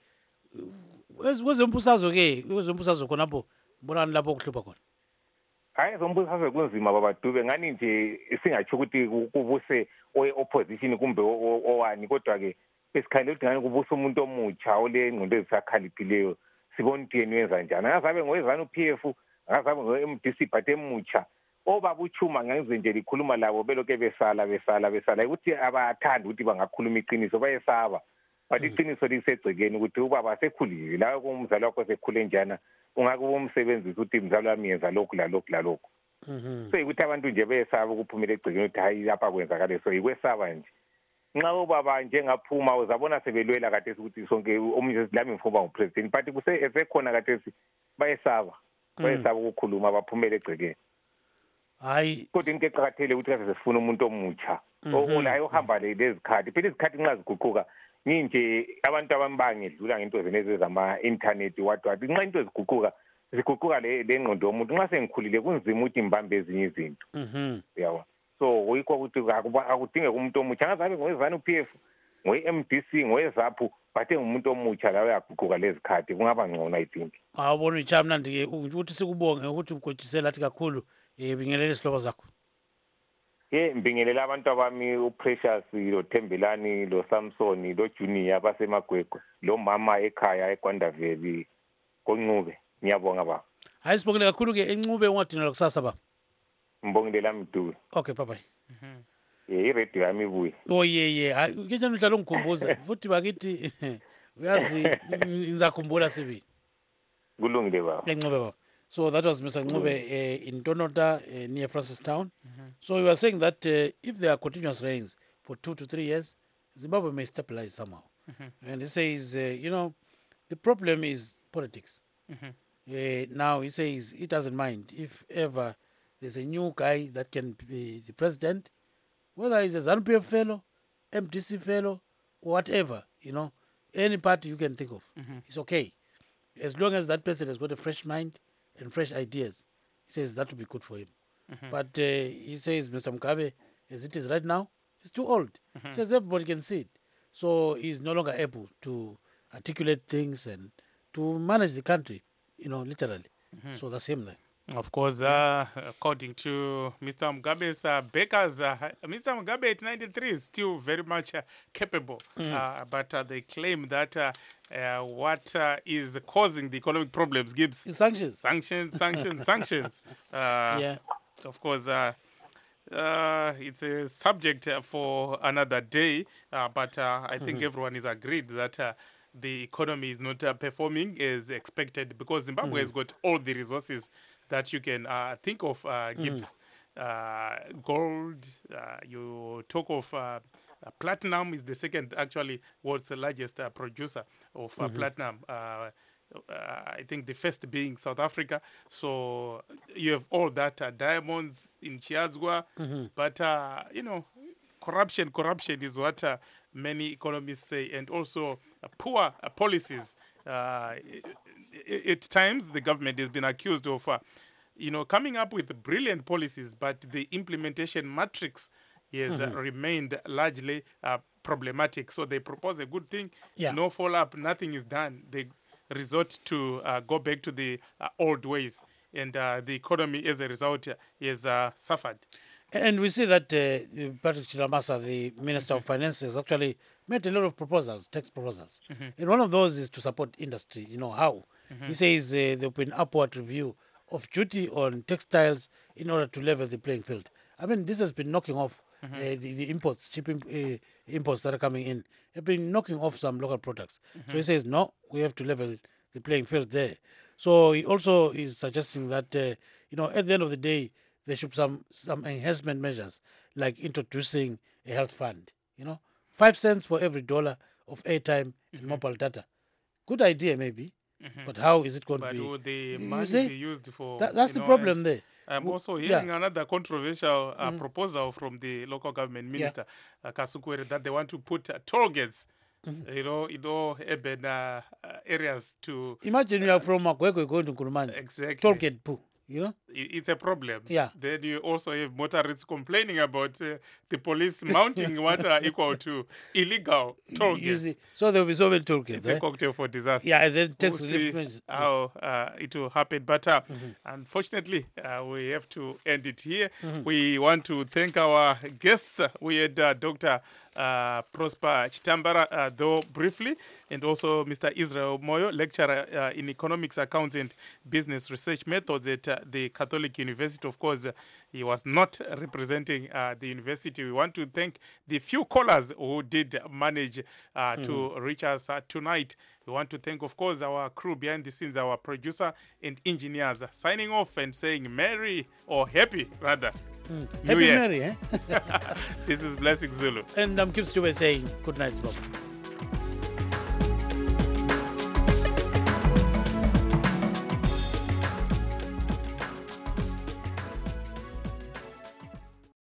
kwezembusazwe khonapho mbonani lapho kuhlupha khona. Hayi zombusazwe kunzima baba Dube ngani nje singatsho ukuthi kubuse opposition kumbe owani kodwa-ke esikhalela ukuthi ngani kubusa umuntu omutsha ole ngqondo ezisakhaliphileyo sibona ukuthi yena wenza njani angazabe ngowezana u-PF angazabe ngo-MDC but emutsha obaba uchuma ngenze nje likhuluma labo belokhu besala ukuthi abathandi ukuthi bangakhuluma iqiniso bayesaba but iqiniso lisegcekeni ukuthi ubaba sekhulile la kumzali wakho sekhule njana ungake umsebenzisa ukuthi mzali wami yenza lokhu lalokhu so ukuthi abantu nje beyesaba ukuphumela egcekeni ukuthi hayi lapha kwenzakale so ikwesaba nje nxa ubaba njengaphuma uzabona sebelwela kade ukuthi sonke omunye lami ngifuna ngupresident but kusekhona kade bayesaba ukukhuluma baphumela egcekeni. hayi kodwa into eqakathekile ukuthi kaze sifuna umuntu omutsha olayo ohamba lezikhathi phela izikhathi nxa ziguquka nginje abantu abambange edlula ngento zenezi zama-internet what nxa into ziguquka le ngqondo yomuntu nxa sengikhulile kunzima ukuthi ngibambe ezinye izinto yabo so yikho ukuthi akudingeka umuntu omutsha ngazabe ngowe-ZANU-PF ngowe-MDC ngowe-ZAPU bathe ngumuntu omutsha lawo yaguquka lezikhathi kungaba ngcono I think. Awubona itsha mnandi-ke ukuthi sikubonge ukuthi ugotshisela athi kakhulu bingelele isihlobo zakho. Mbingelela abantu abami uPrecious lo Thembelani lo Samson lo Junior basemagwegwe lo mama ekhaya eGwandaveli koNcube ngiyabonga baba. Hayi sibongile kakhulu ke eNcube ungadinela kusasa baba. Mbongelela Mduli. Okay bye bye. I-radio yami ibuye. Oh ye hayi ke njani udlala ungikhumbuza futhi bakithi uyazi ngizakhumbula sibi. Kulungile baba. eNcube baba. So that was Mr. Ncube in Tonota near Francistown. So we were saying that if there are continuous rains for 2 to 3 years, Zimbabwe may stabilize somehow. And he says, the problem is politics. Now he says he doesn't mind if ever there's a new guy that can be the president, whether he's a ZANU-PF fellow, MDC fellow, or whatever, any party you can think of. It's okay. As long as that person has got a fresh mind and fresh ideas, he says that would be good for him. But he says Mr. Mugabe, as it is right now, he's too old. He says everybody can see it. So he's no longer able to articulate things and to manage the country, literally. So that's him there. Of course, according to Mr. Mugabe's backers, Mr. Mugabe at 93 is still very much capable. But they claim that what is causing the economic problems, Gibbs? Sanctions. Sanctions. Of course, it's a subject for another day. But I think everyone is agreed that the economy is not performing as expected because Zimbabwe has got all the resources that you can think of, Gibbs. Gold, you talk of platinum is the second, actually, world's largest producer of platinum. I think the first being South Africa. So you have all that, diamonds in Chiadzwa. But, corruption is what many economists say, and also poor policies. At times, the government has been accused of, coming up with brilliant policies, but the implementation matrix has remained largely problematic. So they propose a good thing, no follow-up, nothing is done. They resort to go back to the old ways, and the economy, as a result, has suffered. And we see that Patrick Chilamasa, the Minister of Finance, has actually made a lot of proposals, tax proposals. And one of those is to support industry. How? He says there'll be an upward review of duty on textiles in order to level the playing field. I mean, this has been knocking off the imports, cheap imports that are coming in, have been knocking off some local products. So he says, no, we have to level the playing field there. So he also is suggesting that, at the end of the day, there should be some enhancement measures, like introducing a health fund. 5 cents for every $1 of airtime and mobile data. Good idea, maybe. But how is it going to be? But will the money be used for... That's the problem there. I'm also hearing another controversial proposal from the local government minister, Kasukwere, that they want to put toll gates, in all urban areas to... Imagine you are from Makwekwe going to Kurumani. Exactly. Toll gate, It's a problem. Yeah. Then you also have motorists complaining about the police mounting what are equal to illegal toll gates. So there will be so many toll gates. It's a cocktail for disaster. Yeah, and then we'll see how it will happen. But unfortunately, we have to end it here. We want to thank our guests. We had Dr. Prosper Chitambara, though briefly, and also Mr. Israel Moyo, lecturer in economics, accounts, and business research methods at the Catholic University. Of course, he was not representing the university. We want to thank the few callers who did manage to reach us tonight. We want to thank, of course, our crew behind the scenes, our producer and engineers, signing off and saying Merry or Happy, rather. Happy Merry, eh? This is Blessing Zulu. And I'm Kip Stube saying good night, Bob.